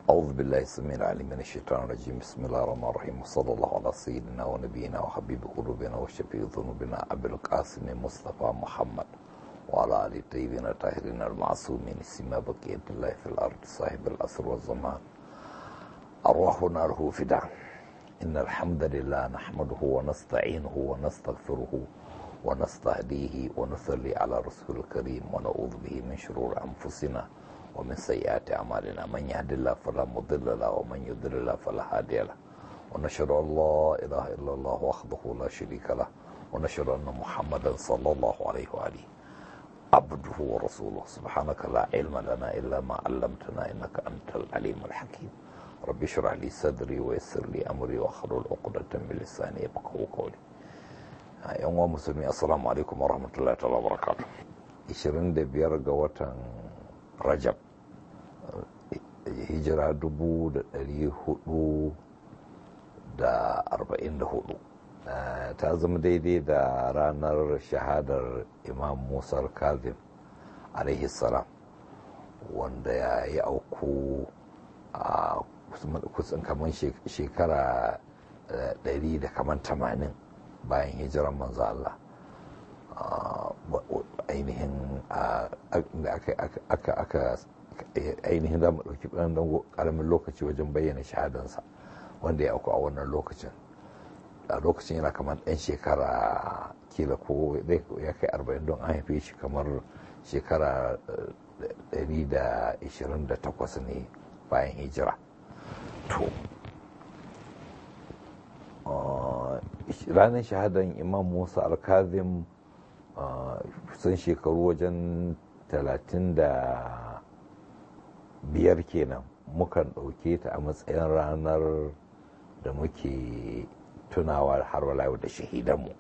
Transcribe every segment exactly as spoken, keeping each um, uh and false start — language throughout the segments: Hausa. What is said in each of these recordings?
أعوذ بالله السميع العليم من الشيطان الرجيم. بسم الله الرحمن الرحيم، وصلى الله على سيدنا ونبينا وحبيب قلوبنا وشفيع ذنوبنا أبي القاسم مصطفى محمد وعلى آله الطيبين الطاهرين المعصومين سما بقية الله في الأرض صاحب الأسر والزمان أرواحنا له فداء. إن الحمد لله نحمده ونستعينه ونستغفره ونستهديه ونصلي على رسول الكريم ونعوذ به من شرور أنفسنا ومن سيئات أعمالنا. من يهد الله فلا مضل له ومن يضلل له فلا هادي له، ونشهد أن لا إله إلا الله وحده لا شريك له، ونشهد أن محمدا صلى الله عليه وآله عبده ورسوله. سبحانك لا علم لنا إلا ما علمتنا إنك أنت العليم الحكيم. رب اشرح لي صدري ويسر لي أمري واحلل عقدة من لساني يفقهوا قولي. يا مسلمين، السلام عليكم ورحمة الله تعالى وبركاته. ishirin da biyar ga watan Rajab, hijira dubu da ɗari hudu da arba'in da hudu, ta zama daidai da ranar shahadar Imam Musa al-Kazim alaihi salam, wanda ya yi auku a kusan kamar shekara ɗari da kamar tamanin bayan hijiran manzo Allah. ainihin da aka ainihin za mu ɗauki ɗan ƙaramin lokaci wajen bayyana shahadansa, wanda ya auku a wannan lokacin. a lokacin yana kamar ɗan shekara kila ko ya kai arba'in, don an haife shi kamar shekara ɗari da ishirin da takwas ne bayan hijira. To ranar shahadan Imam Musa al-Kazim sun shekaru wajen talatin da biyar kenan, mukan ɗauke ta a matsayin ranar da muke tunawa har wala da shahidanmu.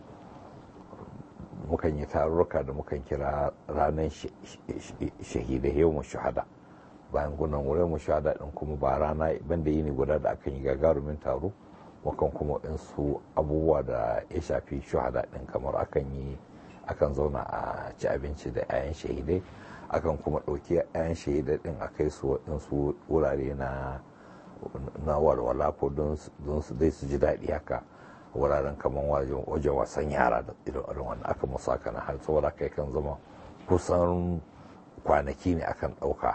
Mukan yi tarurruka da mukan kira ranar shahidai, yau mu shahada. Bayan gunan wurin mu shahada ɗin kuma ba rana banda yini guda da akan yi gagarumin taro, mukan kuma su abubuwa da ya shafi shahada ɗin, kamar akan yi akan zauna a ci abinci da 'ya'yan shahidai, akan kuma ɗauki 'ya'yan shahidai ɗin a kai su waɗansu wurare na na walwala ko don su dai su ji daɗi haka, wuraren kamar wajen wasan yara da irin wannan aka musu haka na har saboda kai kan zama kusan kwanaki ne akan ɗauka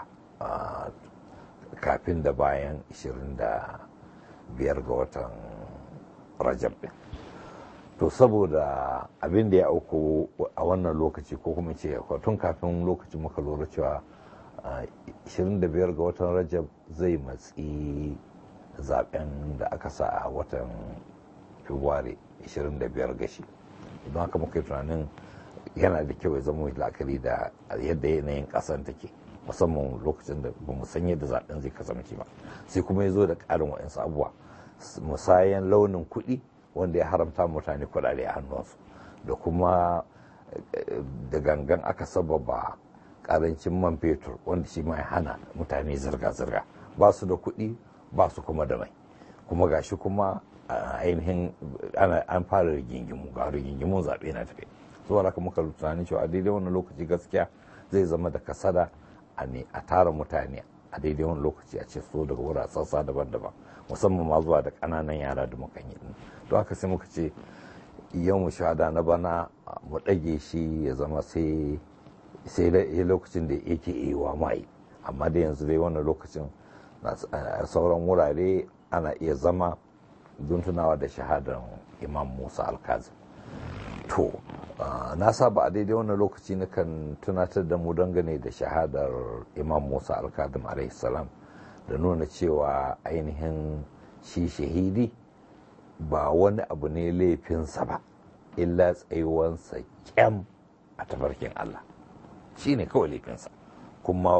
kafin da bayan ishirin da biyar ga watan Rajab ɗin. To saboda abin da ya auku a wannan lokaci, ko kuma ce tun kafin lokacin muka lura cewa ishirin da biyar ga watan Rajab zai matsi zaben da aka sa a watan Fabrairu ishirin da biyar gashi, don haka muka yi tunanin yana da kyau ya zama la'akari da yadda yanayin kasan take, musamman lokacin da ba mu san yadda zaben zai kasance ba. Sai kuma ya zo da ƙarin waɗansu abubuwa, musayan launin kuɗi wanda ya haramta mutane kuɗaɗe a hannunsu, da kuma da gangan aka sababa ƙarancin man fetur, wanda shi ma ya hana mutane zirga-zirga, ba su da kuɗi ba su kuma da mai, kuma gashi kuma ainihin an fara rigingimu, ga rigingimun zaɓe na tafe. saboda haka muka tunani cewa a daidai wannan lokaci gaskiya zai zama da kasada a tara mutane a daidai wani lokaci a ce so daga wurare sassa daban-daban, musamman ma zuwa da ƙananan yara da mukan yi. Don haka sai muka ce yau mu shahada na bana mu ɗage shi ya zama sai sai lokacin da yake iya mai, amma da yanzu dai wannan lokacin sauran wurare ana iya zama don tunawa da shahadar Imam Musa al-Kazim. To na saba a daidai wannan lokaci na kan tunatar da mu dangane da shahadar Imam Musa al-Kazim alaihi salam, da nuna cewa ainihin shi shahidi ba wani abu ne laifinsa ba, illa tsayuwansa kyam a tafarkin Allah shi ne kawai laifinsa. Kuma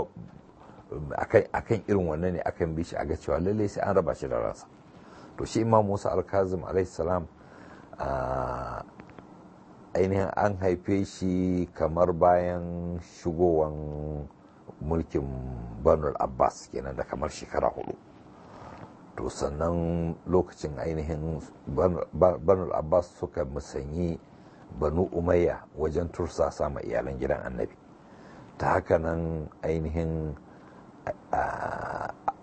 akan irin wannan ne akan bi shi a ga cewa lallai sai an raba shi da ransa. To shi Imam Musa al-Kazim alaihi salam ainihin an haife shi kamar bayan shigowan mulkin Banu Abbas kenan da kamar shekara hudu. To sannan lokacin ainihin Banu Abbas suka musanyi Banu Umayya wajen tursasa ma iyalan gidan Annabi. Ta haka nan ainihin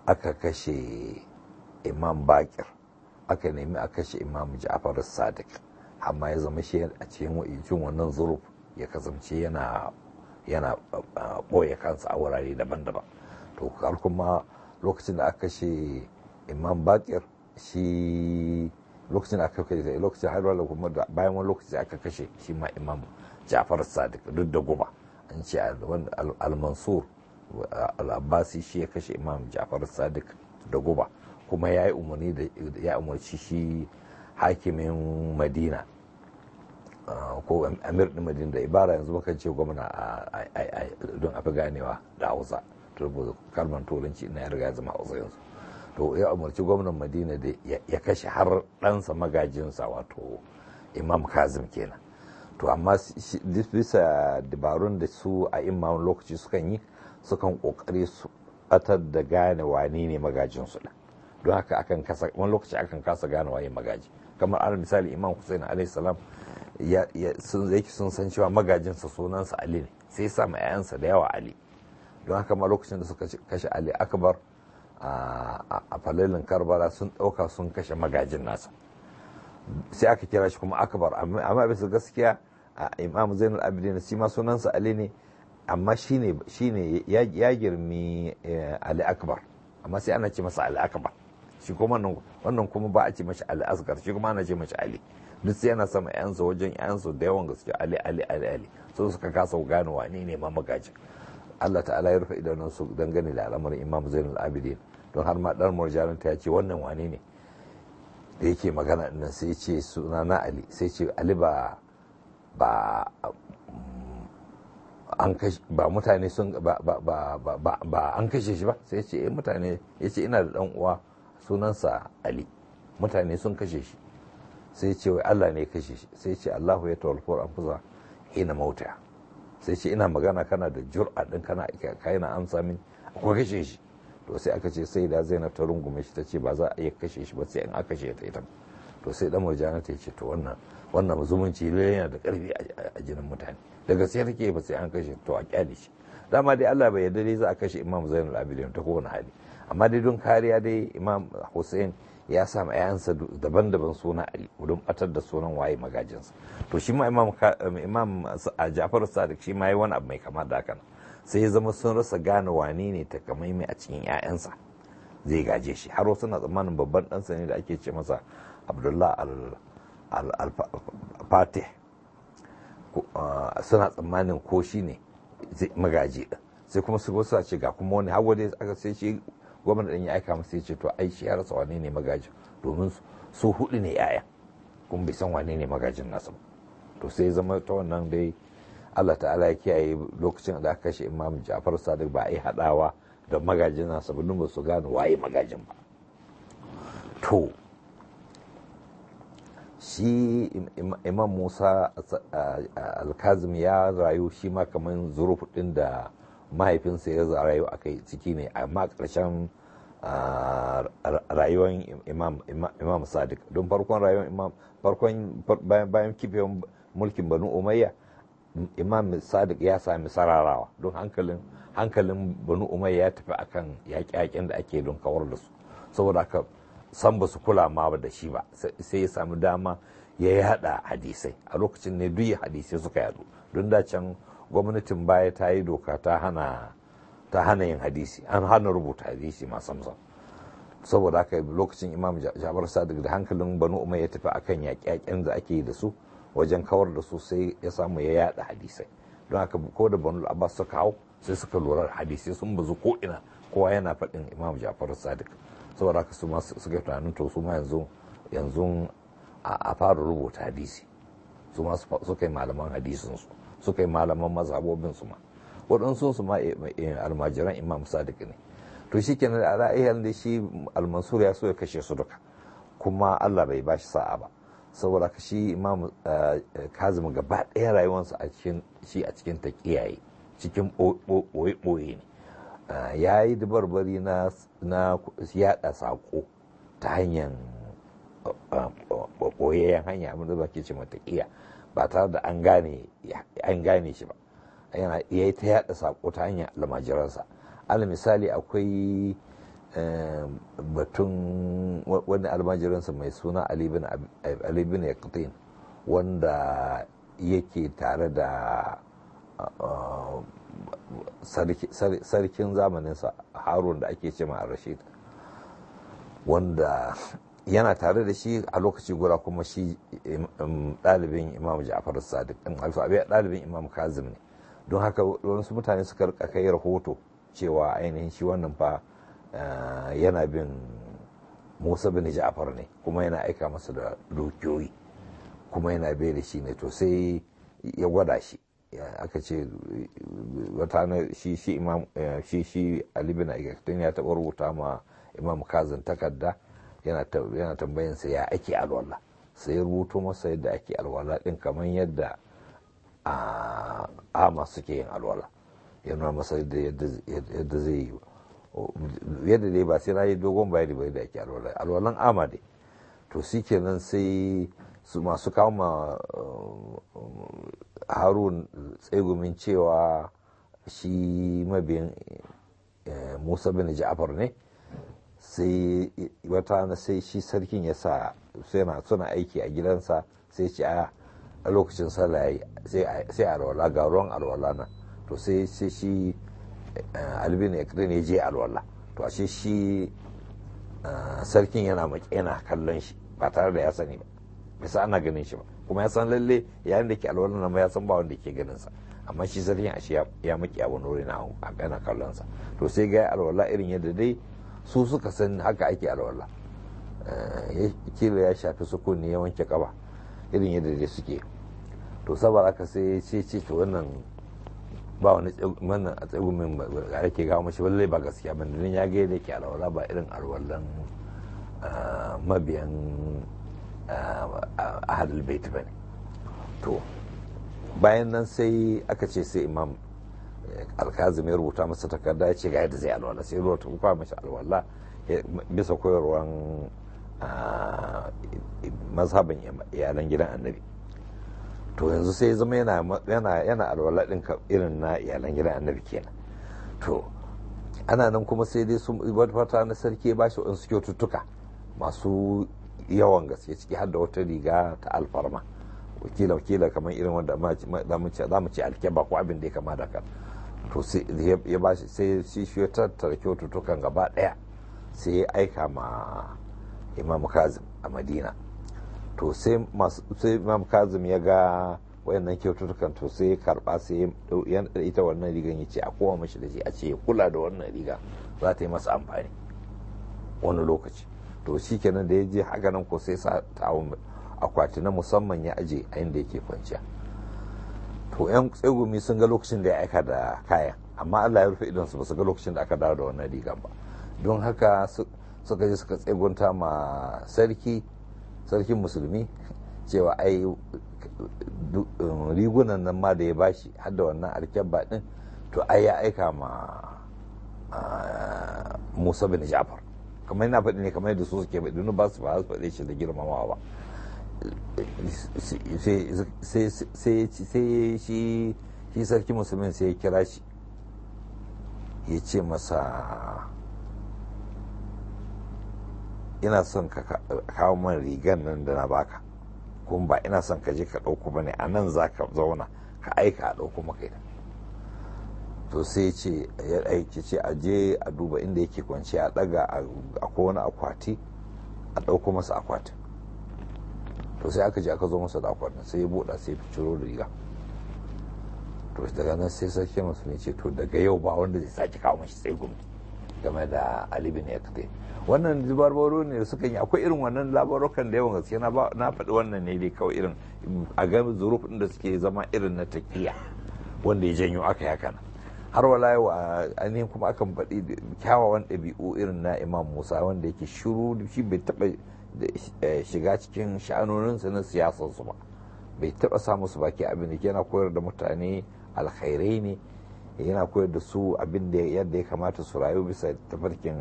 aka kashe imam bakir, aka nemi a kashe imam ja'far sadiq, amma ya zama shi a cikin wa'ijin wannan zuruf ya kasance yana yana ɓoye kansa a wurare daban-daban. To har kuma lokacin da aka kashe imam bakir, shi lokacin da aka kashe lokacin har kuma bayan wani lokaci aka kashe shi ma imam ja'far sadiq duk da guba. An ce al-mansur al-abbasi shi ya kashe imam ja'far sadiq da guba, kuma ya yi umarni da ya umarci shi hakimin madina ko amir din madina da ibara yanzu mukan ce gwamna don a fi ganewa da hausa, to kalmar turanci na ya riga zama hausa yanzu. To ya umarci gwamnan madina da ya kashe har ɗansa magajinsa wato imam kazim kenan. To amma bisa dabarun da su a imamun lokaci sukan yi, sukan kokari su batar da gane wane ne magajinsu da, don haka akan kasa wani lokaci akan kasa gane waye magaji. Kamar alal misali imam Hussein alaihi salam ya sun zai sun san cewa magajinsa sunansa Ali ne, sai ya sa ma 'ya'yansa da yawa Ali. Don haka ma lokacin da suka kashe Ali Akbar a falalin Karbala sun ɗauka sun kashe magajin nasa, sai aka kira shi kuma Akbar. Amma bisa gaskiya imam Zainul Abidin shi ma sunansa Ali ne, amma shine shine ya girmi Ali Akbar, amma sai ana ce masa Ali Akbar. Shi kuma wannan kuma ba a ce mashi Ali Asgar, shi kuma ana ce mashi Ali. Duk sai yana sama yansa wajen yansa da yawan gaske Ali Ali Ali Ali, so suka kasa gane wane ne ma magajin. Allah ta'ala ya rufe idanun su dangane da al'amarin imam Zainul Abidin, don har ma dan Murjanin ta ce wannan wane ne da yake magana din sai ya ce suna na Ali, sai ce Ali ba ba an kashe ba mutane sun ba ba ba ba an kashe shi ba, sai ya ce eh mutane, ya ce ina da dan uwa sunansa Ali, mutane sun kashe shi, sai ya ce wai Allah ne ya kashe shi, sai ya ce Allahu ya tawaffar anfusa hina mauta, sai ce ina magana kana da jur'a din kana kai na amsa min ko kashe shi. To sai aka ce sai da Zainab ta rungume shi ta ce ba za a iya kashe shi ba sai in aka kashe ta ita. To sai dan Murjana ta ce to wannan wannan zumunci yana da karfi a jinin mutane, daga sai take ba sai an kashe to a kyale shi. Dama dai Allah bai yarda dai za a kashe Imam Zainul Abidin ta kowane hali, amma dai don kariya dai Imam Hussein ya sa ma ƴaƴansa daban-daban suna Ali don batar da sunan waye magajinsa. To shi ma Imam Imam Ja'far Sadiq shi ma yi wani abu mai kama da haka, sai ya zama sun rasa gane wane ne takamaimai a cikin ƴaƴansa zai gaje shi, har wasu na tsammanin babban ɗansa ne da ake ce masa Abdullah al-Fatih, suna tsammanin ko shi ne magaji ɗin, sai kuma su wasu ce ga kuma wani hawa dai aka sai shi gwamnati ɗin ya aika masa ya ce to ai shi ya rasa wane ne magaji, domin su hudu ne yaya kuma bai san wane ne magajin nasa ba. To sai zama ta wannan dai Allah ta'ala ya kiyaye lokacin da aka kashe Imam Ja'far Sadiq ba a yi haɗawa da magajin nasa ba, ba su gano waye magajin ba. To shi Imam Musa al-Kazim ya rayu shi ma kamar zuruf ɗin da mahaifinsa ya rayu a kai ciki ne, amma ƙarshen rayuwar imam Sadiq, don farkon rayuwar imam farkon bayan kifin mulkin Banu Umayya, imam Sadiq ya sami sararawa, don hankalin hankalin Banu Umayya ya tafi akan yaƙe-yaƙen da ake don kawar da su, saboda haka san ba su kula ma da shi ba, sai ya sami dama ya yada hadisai. A lokacin ne duk hadisai suka yadu, don da can gwamnatin baya ta yi doka ta hana ta hana yin hadisi, an hana rubuta hadisi ma samsam. Saboda haka lokacin Imam Ja'far Sadiq da hankalin Banu Umayya ya tafi akan yaƙe-yaƙen da ake yi da su wajen kawar da su, sai ya samu ya yada hadisai. Don haka ko da Banu Abbas suka hau sai suka lura hadisai sun bazu ko ina, kowa yana faɗin Imam Ja'far Sadiq. Saboda haka su ma suka tunanin to su ma yanzu yanzu a fara rubuta hadisi, su ma suka yi malaman hadisinsu, suka yi malaman mazhabobinsu ma, waɗansu su ma almajiran Imam Sadiq ne. To shi kenan da ra'ayin da shi al-Mansur ya so ya kashe su duka, kuma Allah bai bashi sa'a ba, saboda ka shi Imam Kazim gaba ɗaya rayuwarsa a cikin shi a cikin taqiyaye, cikin ɓoye-ɓoye ne. Ya yi dabarbari na na yaɗa saƙo ta hanyar ɓoyayyen hanya, abin da ba ke ce mata ƙiya, ba tare da an gane an gane shi ba. Yana ya yi ta yaɗa saƙo ta hanyar almajiransa. Al misali akwai batun wani almajiransa mai suna Ali bin Yaqtin wanda yake tare da sarkin zamaninsa Harun da ake ce ma Rashid, wanda yana tare da shi a lokaci guda kuma shi ɗalibin Imam Ja'far Sadiq ɗalibin Imam Kazim ne. Don haka wasu mutane suka rika kai rahoto cewa ainihin shi wannan fa yana bin Musa bin Ja'far ne, kuma yana aika masa da dukiyoyi, kuma yana bai da shi ne. To sai ya gwada shi, aka ce wata na shi shi imam shi shi Ali bin Yaqtin ya taɓa rubuta ma Imam Kazim takarda yana tambayin sa ya ake alwala, sai ya rubuto masa yadda ake alwala din kamar yadda a ama suke yin alwala, ya nuna masa yadda zai yi, yadda dai ba sai na yi dogon bayani ba yadda ake alwala, alwalan ama dai. To shi kenan sai su masu kama Harun tsegumin cewa shi mabiyin Musa bin Ja'far ne, sai wata na sai shi sarkin ya sa suna aiki a gidansa, sai ce a lokacin sallah sai alwala ga ruwan alwala na. To sai sai shi albin ya ya je alwala, to ashe shi sarkin yana yana kallon shi ba tare da ya sani ba, bisa ana ganin shi ba, kuma ya san lalle yayin da ke alwala nan ya san ba wanda ke ganin sa, amma shi sarkin ashe ya maki abu nuri na yana kallon sa. To sai ga alwala irin yadda dai su suka san haka ake alwala, kila ya shafi sukuni ya wanke kaba irin yadda dai suke. To saboda haka sai ce ce to wannan ba wani wannan a tsegumin da ake gawo mashi lallai ba gaskiya ba, dan ya ga yadda ke alwala ba irin alwalan mabiyan ahadul bait bane. To bayan nan sai aka ce sai Imam Al-Kazim ya rubuta masa takarda ya ce ga yadda zai alwala, sai rubuta kuma mashi alwala bisa koyarwan mazhabin iyalan gidan Annabi. To yanzu sai ya zama yana yana alwala din irin na iyalan gidan Annabi kenan. To ana nan kuma sai dai sun wata na sarki ya bashi wasu kyaututtuka masu yawan gaske, ciki har da wata riga ta alfarma, wakila wakila kamar irin wanda za mu ce alkeba ko abin da ya kama da kan. To sai ya bashi sai shi shi ya tattara kyaututtukan gaba daya sai ya aika ma Imam Kazim a Madina. To sai Imam Kazim ya ga wayannan kyaututtukan, to sai ya karba sai ya ita wannan rigan ya ce a kowa mashi da shi, a ce ya kula da wannan riga za ta yi masa amfani wani lokaci. To shi kenan da ya je haka nan ko sai sa ta akwati na musamman ya aje a inda yake kwanciya. To yan tsegumi sun ga lokacin da ya aika da kayan, amma Allah ya rufe idonsu ba su ga lokacin da aka dawo da wannan rigan ba. Don haka suka je suka tsegunta ma sarki sarkin musulmi cewa ai rigunan nan ma da ya bashi har da wannan alkyabba din, to ai ya aika ma Musa bin Ja'far, kamar yana faɗi ne kamar yadda su suke faɗi, ba su ba su faɗe shi da girmamawa ba. sai shi sarki musulmin sai ya kira shi ya ce masa ina son ka kawo man rigan nan da na baka, kuma ba ina son ka je ka ɗauko ba ne, a nan za ka zauna ka aika a ɗauko maka ita. To sai ce ya aiki ce a je a duba inda yake kwanci, a ɗaga a kowane akwati a ɗauko masa akwatin. To sai aka je aka zo masa da akwatin, sai ya buɗa sai ya ciro da riga. To daga nan sai sarki musulmi ce to daga yau ba wanda zai sake kawo mashi sai gumi game da Ali bin Yaqtin. Wannan dubarbaro ne da suka yi, akwai irin wannan labarukan da yawan gaske, na faɗi wannan ne dai kawai irin a ga zuruf da suke zama irin na taqiya wanda ya janyo aka yaka nan. Har wala yau ainihin kuma akan faɗi kyawawan ɗabi'u irin na Imam Musa wanda yake shiru, shi bai taɓa shiga cikin sha'anoninsa na siyasarsu ba, bai taɓa sa musu baki abin da yana koyar da mutane alkhairai ne, yana koyar da su abin da yadda ya kamata su rayu bisa tafarkin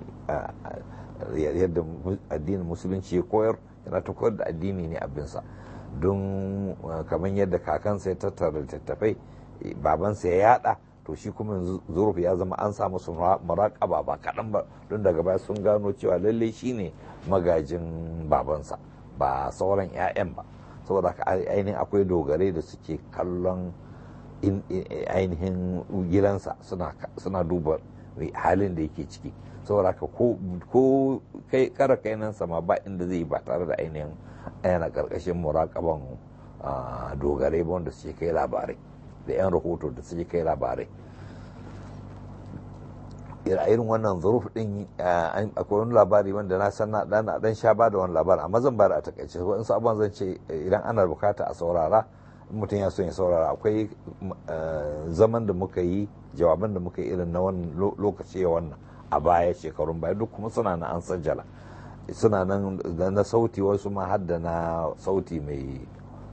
yadda addinin musulunci ya koyar, yana ta koyar da addini ne abinsa. Don kamar yadda kakansa ya tattara littattafai, babansa ya yada, to shi kuma zuruf ya zama an samu su muraƙaba ba kaɗan ba, don daga baya sun gano cewa lalle shi ne magajin babansa ba sauran 'ya'yan ba. Saboda ainihin akwai dogarai da suke kallon ainihin gidansa suna duba halin da yake ciki. Saboda ko kai kara kai nan sama ba inda zai ba tare da ainihin yana karkashin muraƙaban dogarai ba wanda suke kai labarai da 'yan rahoto da suke kai labarai. irin wannan zuruf din akwai wani labari wanda na san na dan sha ba da wani labari, amma zan bada a takaice wani sabon zan ce idan ana bukata a saurara, mutum ya so ya saurara. Akwai zaman da muka yi, jawaban da muka yi irin na wannan lokaci wannan a baya, shekarun baya, duk kuma suna na an sajjala, suna nan na sauti, wasu ma har da na sauti mai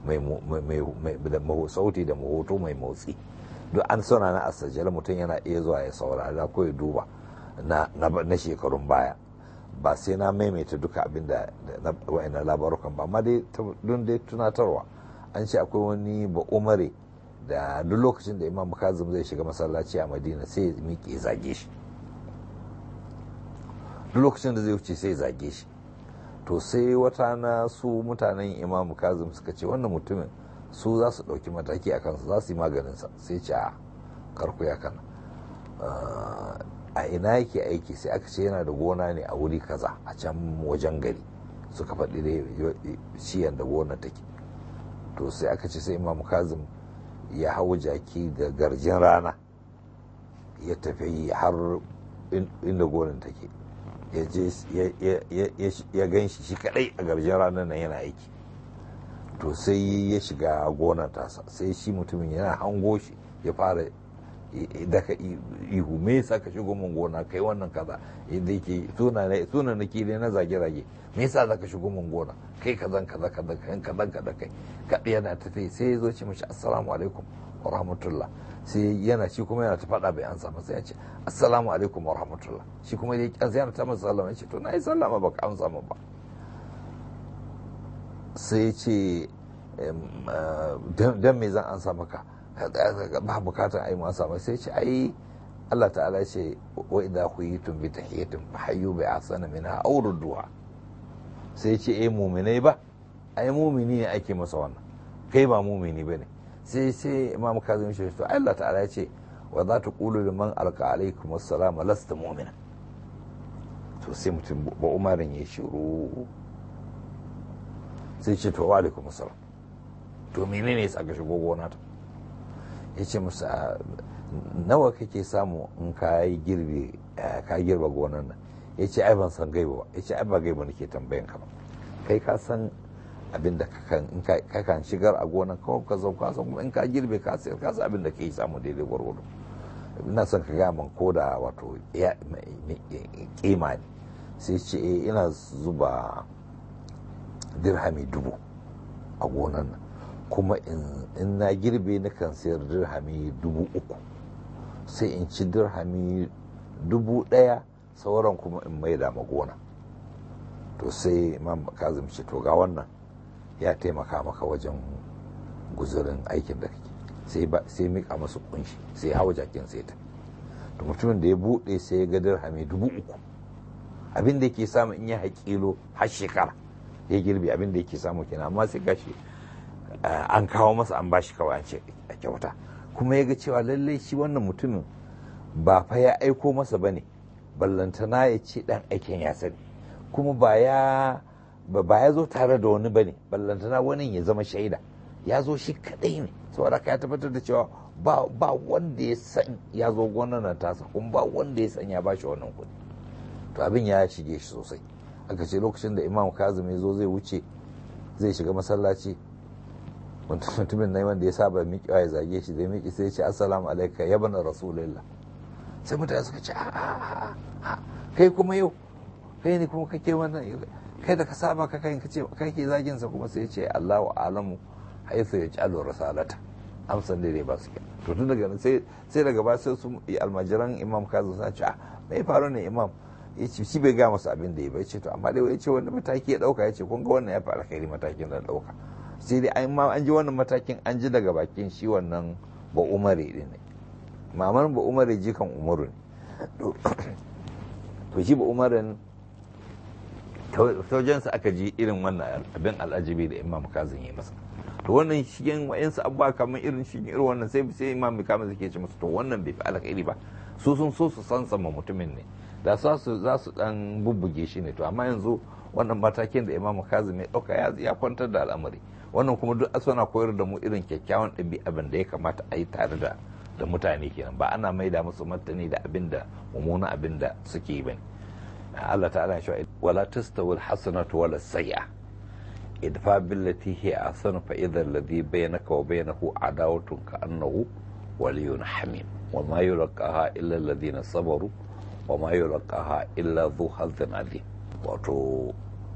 sauti da mahoto mai motsi, duk an suna na asajjala, mutum yana iya zuwa ya saurara ko ya duba na shekarun baya. Ba sai na maimaita duka abin da wa'ina labarukan ba, amma dai don dai tunatarwa, an ce akwai wani ba umare da duk lokacin da Imam Kazim zai shiga masallaci a Madina sai ya miƙe zage shi, duk lokacin da zai wuce sai zage shi. To sai wata na su mutanen Imam Kazim suka ce wannan mutumin su za su ɗauki mataki a kansu, za su yi maganinsa. Sai ce a karku ya kana a ina yake aiki, sai aka ce yana da gona ne a wuri kaza a can wajen gari, suka faɗi da shiyan da gona take. To sai aka ce sai Imam Kazim ya hau jaki da garjin rana ya tafi har inda gonan take, ya je ya gan shi shi kadai a garjin ranar nan yana aiki. To sai ya shiga gonar tasa, sai shi mutumin yana hango shi ya fara daka ihu, me yasa ka shigo mun gona kai wannan kaza, yadda yake suna na kile na zage-zage, me yasa za ka shigo mun gona kai kazan kaza kaza kai kazan kaza kai kaɗai yana tafi. Sai ya zo ce mashi assalamu alaikum wa rahmatullah, sai yana shi kuma yana ta faɗa bai ansa masa, ya ce assalamu alaikum wa rahmatullah, shi kuma ya ƙyansa yana ta masa sallama, ya ce to na yi sallama ba ka amsa min ba. Sai ce don me zan ansa maka, ba bukatar ai masa ba. Sai ce ai Allah ta'ala ce wa idza huyitum bi tahiyatin fa hayyu bi ahsana minha aw rudduha. Sai ce eh mu'minai ba, ai mu'mini ne ake masa wannan, kai ba mu'mini bane. sai sai Imam Kazim shi to Allah ta'ala ce wa za ta qulu liman alqa alaikum assalam lasta mu'mina. To sai mutum ba umarin ya shiru, sai ce to wa alaikum assalam, to menene yasa ka shigo gona ta? Yace musa nawa kake samu in ka yi girbi ka girba gonan nan? Yace ai ban san gaiba ba. Yace ai ba gaiba nake tambayan ka ba, kai ka san abin da ka kan shigar a gonan kawai ka zo ka san kuma in ka girbe ka sayar ka san abin da ka yi samu daidai gwargwado. Ina son ka gaya man ko da wato kima ne. Sai ce ina zuba dirhami dubu a gonan nan, kuma in na girbe na kan sayar dirhami dubu uku, sai in ci dirhami dubu ɗaya, sauran kuma in maida ma gona. To sai Imam Kazim ce to ga wannan ya taimaka maka wajen guzurin aikin da kake. sai ba sai mika masa kunshi, sai hawa jakin sai ta. To mutumin da ya bude sai ya ga dirhami dubu uku, abin da yake samu in ya haƙilo har shekara ya girbe abin da yake samu kenan. Amma sai gashi an kawo masa an bashi kawai an ce a kyauta, kuma ya ga cewa lallai shi wannan mutumin ba fa ya aiko masa bane, ballantana ya ce dan aikin ya sani, kuma ba ya ba ya zo tare da wani bane, ballantana wani ya zama shaida, ya zo shi kadai ne. Saboda ka ya tabbatar da cewa ba ba wanda ya san ya zo gonan tasa, kuma ba wanda ya san ya bashi wannan kuɗi. To abin ya shige shi sosai. Aka ce lokacin da Imam Kazim ya zo zai wuce zai shiga masallaci, mutumin nan wanda ya saba miƙewa ya zage shi, zai miƙe sai ya ce assalamu alaika ya bana rasulullah. Sai mutane suka ce a kai kuma yau kai ne kuma kake wannan, kai da ka saba ka kai kace kake zagin sa, kuma sai ya ce Allahu a'lamu haythu yaj'alu risalata, amsan da dai ba su ke. To tun daga sai sai daga ba sai su almajiran Imam Kazim sun ce a me faru ne Imam? Yace shi bai ga masa abin da ya bai. Ce to amma dai yace wanda mataki ya dauka, yace kun ga wannan ya fara kai matakin da dauka. Sai dai an ma an ji wannan matakin an ji daga bakin shi wannan ba Umare din ne. mamar ba umar jikan umaru ne to shi ba umarin taujensa aka ji irin wannan abin al'ajabi da imam kazin ya masa to wannan shigen wayansu abubuwa kamar irin shigen irin wannan sai sai imam kazin ke ce masa to wannan bai fi alkhairi ba su sun so su san sama mutumin ne da za su za su dan bubbuge shi ne to amma yanzu wannan matakin da imam kazin ya dauka ya kwantar da al'amari wannan kuma duk suna koyar da mu irin kyakkyawan ɗabi'a da ya kamata a yi tare da da mutane kenan ba ana maida musu martani da abin da mummunan abin da suke yi bane Allah ta'ala ya ce wala tastawil hasanatu wala sayyi'a idfa billati hiya ahsanu fa idha alladhi bainaka wa bainahu adawatun ka annahu waliyyun hamim wa ma yulqaha illa alladhina sabaru wa ma yulqaha illa dhu hazzin adim wato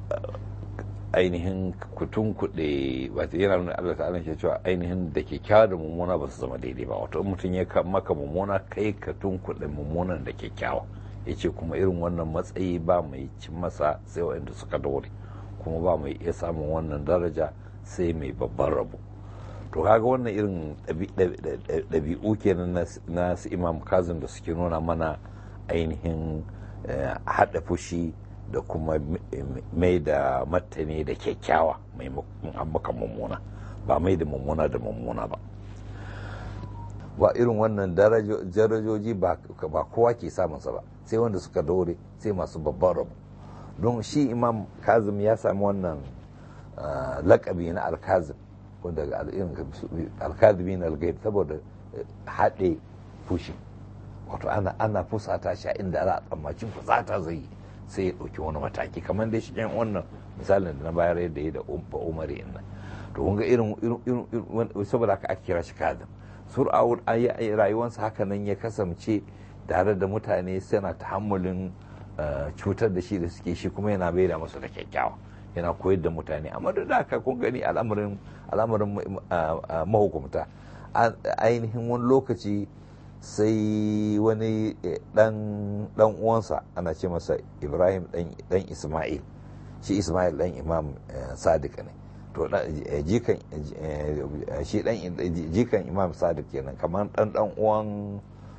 ainihin kutun kuɗe wato yana nuna Allah ta'ala ke cewa ainihin da kyakkyawa da mummuna ba su zama daidai ba wato in mutum ya maka mummuna kai ka tunkuɗe mummunan da kyakkyawa ya ce kuma irin wannan matsayi ba mai cin masa sai waɗanda suka daure kuma ba mai iya samun wannan daraja sai mai babban rabo to kaga wannan irin ɗabi'u kenan na su imam kazim da suke nuna mana ainihin haɗa fushi da kuma mai da martani da kyakkyawa mai maka mummuna ba mai da mummuna da mummuna ba ba irin wannan darajoji ba kowa ke samunsa ba sai wanda suka daure sai masu babban rabu don shi imam kazim ya sami wannan lakabi na alkazim wanda alkazimi na algaib saboda haɗe fushi wato ana fusata shi inda za a tsammacin fusata zai yi sai ya ɗauki wani mataki kamar dai shi yan wannan misalin da na bayar yadda ya da ba umari inna to kun ga irin saboda haka ake kira shi kazim sur'awul rayuwarsa haka nan ya kasance tare da mutane suna tahammulin cutar da shi da suke shi kuma yana bai da masu da kyakkyawa yana koyar da mutane amma duk da haka kun gani al'amarin al'amarin mahukumta ainihin wani lokaci sai wani dan uwansa ana ce masa Ibrahim dan Ismail shi Ismail dan Imam Sadiq ne to jikan shi dan jikan Imam Sadiq kenan kamar dan dan uwan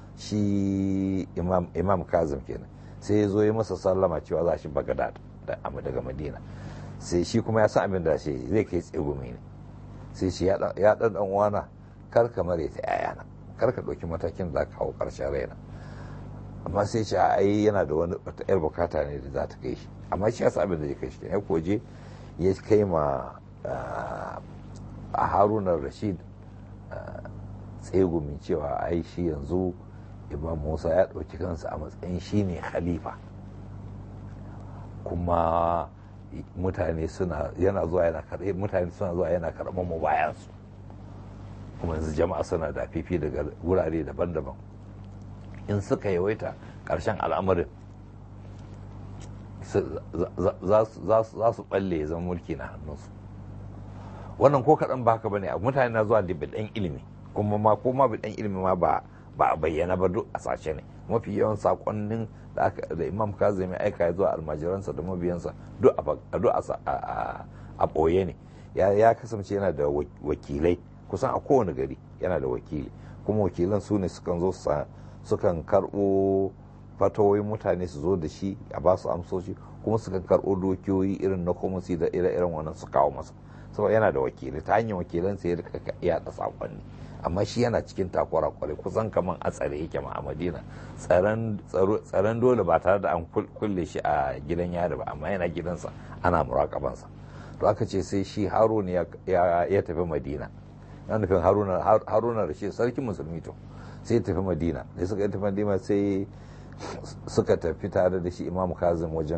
shi Imam Imam Kazim kenan sai ya zo ya masa sallama cewa za shi Baghdad daga Madina sai shi kuma ya san abin da shi zai kai tsegumi ne sai shi ya dan dan uwana kar ka mare ta yayana kar ka ɗauki matakin da za ka hau ƙarshen raina amma sai ce a ai yana da wani wata yar bukata ne da za ta kai shi amma shi ya sa abin da ya kai shi ya koje ya kai ma a harunan rashid tsegumin cewa ai shi yanzu imam musa ya ɗauki kansa a matsayin shi ne khalifa kuma mutane suna yana zuwa yana karɓar mutane suna zuwa yana karɓar mu bayansu kuma yanzu jama'a suna da fifi daga wurare daban-daban in suka yawaita ƙarshen al'amarin za su balle zama mulki na hannunsu wannan ko kaɗan ba haka ba ne mutane na zuwa da bidan ilimi kuma ma ko ma bidan ilimi ma ba a bayyana ba duk a sace ne mafi yawan sakonnin da imam kazim ya aika zuwa almajiransa da mabiyansa duk a ɓoye ne ya kasance yana da wakilai kusan a kowane gari yana da wakili kuma wakilan su ne sukan zo sukan karɓo fatawoyin mutane su zo da shi a ba su amsoshi kuma sukan karɓo dokiyoyi irin na komasi da ire-iren wannan su kawo masa saboda yana da wakilai ta hanyar wakilan sai ya rika yaɗa sakonni amma shi yana cikin takwara kwarai kusan kaman a tsare yake ma a Madina tsaron dole ba tare da an kulle shi a gidan yari ba amma yana gidansa ana murakabansa to aka ce sai shi Harun ya tafi Madina na nufin haruna da shi sarkin musulmi to sai tafi Madina da suka tafi Madina sai suka tafi tare da shi Imam Kazim wajen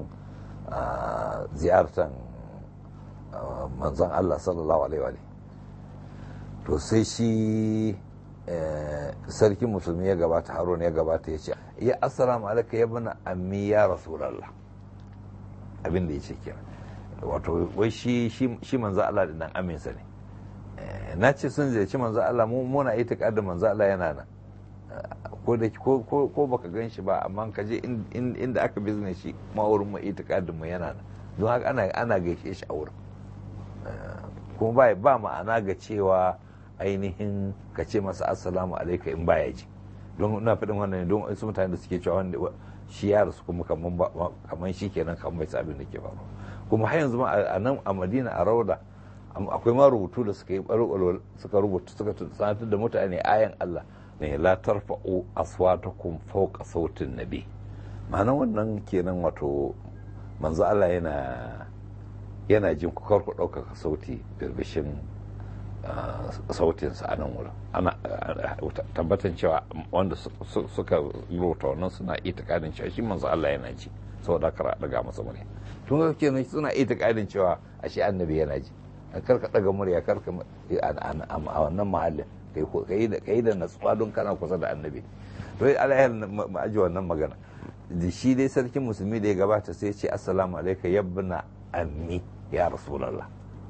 ziyartar manzon Allah sallallahu alaihi wa to sai shi sarkin musulmi ya gabata haruna ya gabata ya ce ya assalamu alaikum ya bana ammi ya rasulullah abin da ya ce kenan wato wai shi shi manzo Allah da dan aminsa ne na ce sun ziyarci manzo Allah mu muna itikadin manzo Allah yana nan ko da ko ko baka gan shi ba amma ka je inda aka bizne shi ma wurin mu itikadin mu yana nan don haka ana ana gaishe shi a wurin kuma ba ba ma'ana ga cewa ainihin ka ce masa assalamu alaikum in baya ji don na faɗin wannan don wasu mutane da suke cewa wanda shi ya rasu kuma kaman shi kenan kan bai abin da ke faru. Kuma har yanzu ma a nan a Madina a Rauda akwai ma rubutu da suka yi ɓarɓaro suka rubuta suka sanatar da mutane ayan Allah ne la tarfa'u aswatakum fawqa sautin nabi. Ma'ana wannan kenan wato manzo Allah yana yana jin ku kar ku ɗaukaka sauti birbishin sautinsa a nan wurin. Ana tabbatan cewa wanda suka rubuta wannan suna itikadin cewa shi manzo Allah yana ji saboda kar a daga masa murya. Tun ga kenan suna itikadin cewa ashe annabi yana ji. Kar ka daga murya kar ka a wannan mahallin kai da kai da natsuwa don kana kusa da annabi. To Allah ma aji wannan magana. Da shi dai sarkin musulmi da ya gabata sai ya ce assalamu alayka yabna ammi ya rasulullah.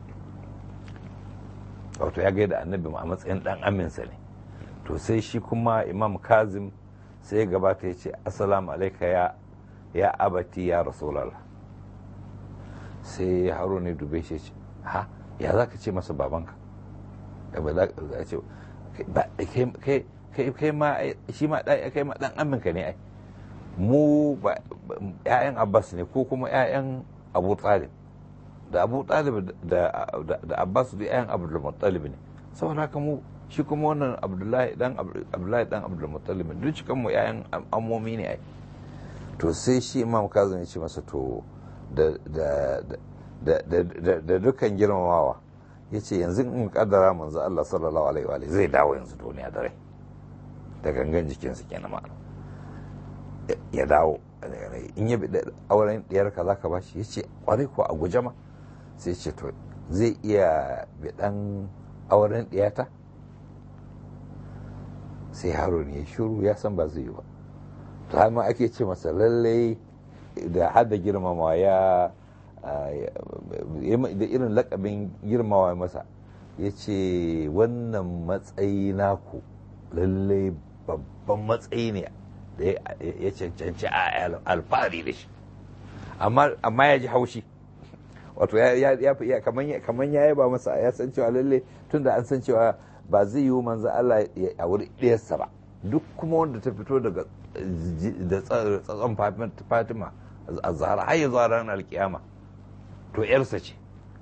Wato ya gaida annabi a matsayin dan aminsa ne. To sai shi kuma imam Kazim sai ya gabata ya ce assalamu alayka ya ya abati ya rasulullah. Sai Haruna ya dube shi ha ya za ka ce masa babanka ba za ka ce kai ma shi ma kai ma dan aminka ne ai mu ba ƴaƴan Abbas ne ko kuma ƴaƴan Abu Talib da Abu Talib da da Abbas da ƴaƴan Abdul Muttalib ne saboda haka mu shi kuma wannan Abdullahi dan Abdullahi dan Abdul Muttalib duk cikin mu ƴaƴan ammomi ne ai. To sai shi Imam Kazim ya ce masa to da da da dukkan girmamawa ya ce yanzu in kaddara manzo Allah sallallahu alaihi wa zai dawo yanzu duniya da rai da gangan jikinsa kenan ma ya dawo in ya bi auren diyar ka zaka bashi ya ce kwarai ko a guje ma sai ce to zai iya bidan auren diyata sai Harun ya shiru ya san ba zai yi ba to har ma ake ce masa lallai da hada girmamawa ya da irin lakabin girmawa masa ya ce wannan matsayi naku lallai babban matsayi ne da ya cancanci a alfahari da shi amma ya ji haushi wato kamar ya yaba masa ya san cewa lallai tun da an san cewa ba zai yi manzo Allah a wuri ɗayarsa ba duk kuma wanda ta fito daga da tsatson Fatima a zahara har ya zuwa ranar alkiyama to yarsa ce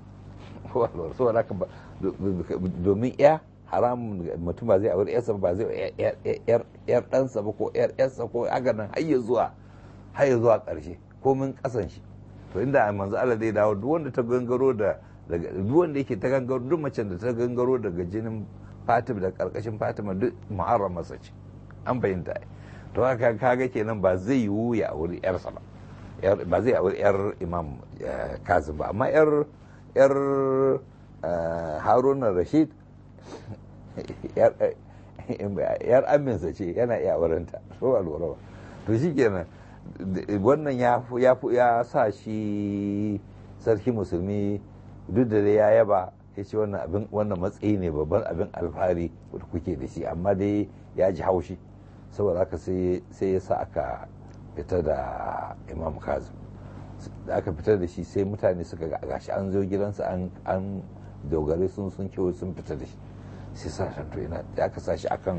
domin ya haramun mutum ba zai aure yarsa ba zai yar ɗansa ba ko yar yarsa ko aganan har ya zuwa har ya zuwa ƙarshe ko min ƙasan shi to inda manzo Allah zai dawo duk wanda ta gangaro da duk wanda yake ta gangaro duk macen da ta gangaro daga jinin Fatima da ƙarƙashin Fatima duk muharram masa ce an bayyanta to haka kaga kenan ba zai yiwu ya aure yarsa ba ba zai aure yar Imam Kazim ba amma yar yar Haruna Rashid yar aminsa ce yana iya aurenta so alwara to shikenan wannan ya ya ya sa shi sarki musulmi duk da ya yaba ya ce wannan abin wannan matsayi ne babban abin alfahari da kuke da shi amma dai ya ji haushi saboda haka sai ya sa aka fita da Imam Kazim da aka fitar da shi sai mutane suka ga gashi an zo gidansa an dogare sun sun kewa sun fita da shi sai sashen to yana da aka sa shi akan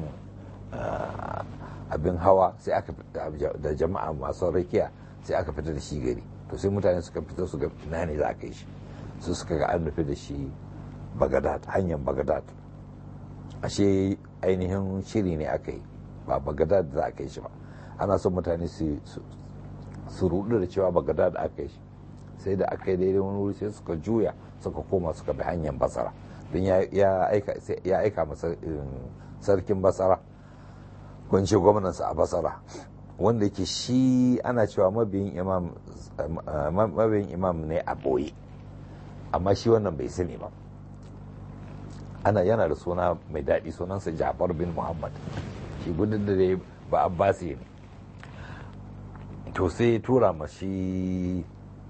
abin hawa sai aka da jama'a masu rakiya sai aka fita da shi gari to sai mutane suka fita su ga ina ne za a kai shi su suka ga an nufi da shi Bagdad hanyar Bagdad ashe ainihin shiri ne aka yi ba Bagdad za a kai shi ba ana son mutane su su rudu da cewa Bagdad aka yi shi sai da aka yi daidai wani wuri sai suka juya suka koma suka bi hanyar Basra don ya aika masa sarkin Basra kunce gwamnansa a Basra wanda yake shi ana cewa mabiyin imam mabiyin imam ne a boye amma shi wannan bai sani ba ana yana da suna mai daɗi sunansa Ja'far bin Muhammad shi gudun da dai ba Abbasi ne to sai tura ma shi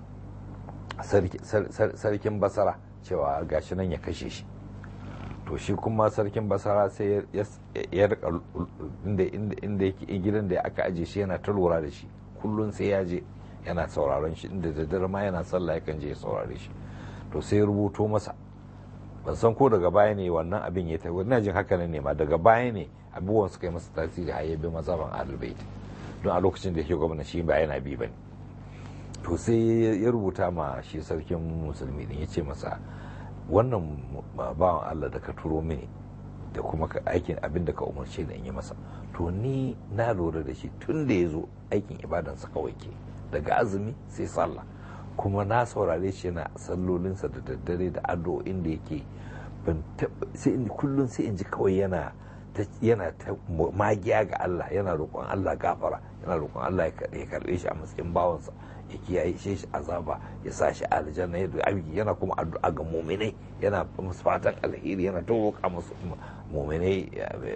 sarkin Basra cewa gashi nan ya kashe shi to shi kuma sarkin Basra sai ya rika inda yake gidan da aka aje shi yana ta lura da shi kullum sai ya je yana sauraron shi inda da dare ma yana sallah yakan je ya saurare shi to sai ya rubuto masa ban san ko daga baya ne wannan abin ya tafi, ina jin haka ne ma daga baya ne abubuwan suka yi masa tasiri har ya bi mazhaban ahlul bait, don a lokacin da yake gwamna shi ba yana bi bane. To sai ya rubuta ma shi sarkin musulmi din ya ce masa wannan bawan Allah da ka turo mini da kuma aikin abin da ka umarce da in yi masa, to ni na lura da shi tun da ya zo aikin ibadansa kawai ke, daga azumi sai sallah, kuma na saurare shi yana sallolinsa da daddare da addu'o'in da yake, sai in kullum sai in ji kawai yana yana ta magiya ga Allah, yana roƙon Allah gafara, yana roƙon Allah ya karɓe shi a matsayin bawansa, ya kiyaye shi azaba, ya sa shi aljanna, yana kuma addu'a ga mu'minai, yana musu fatan alheri, yana ta roƙa musu mu'minai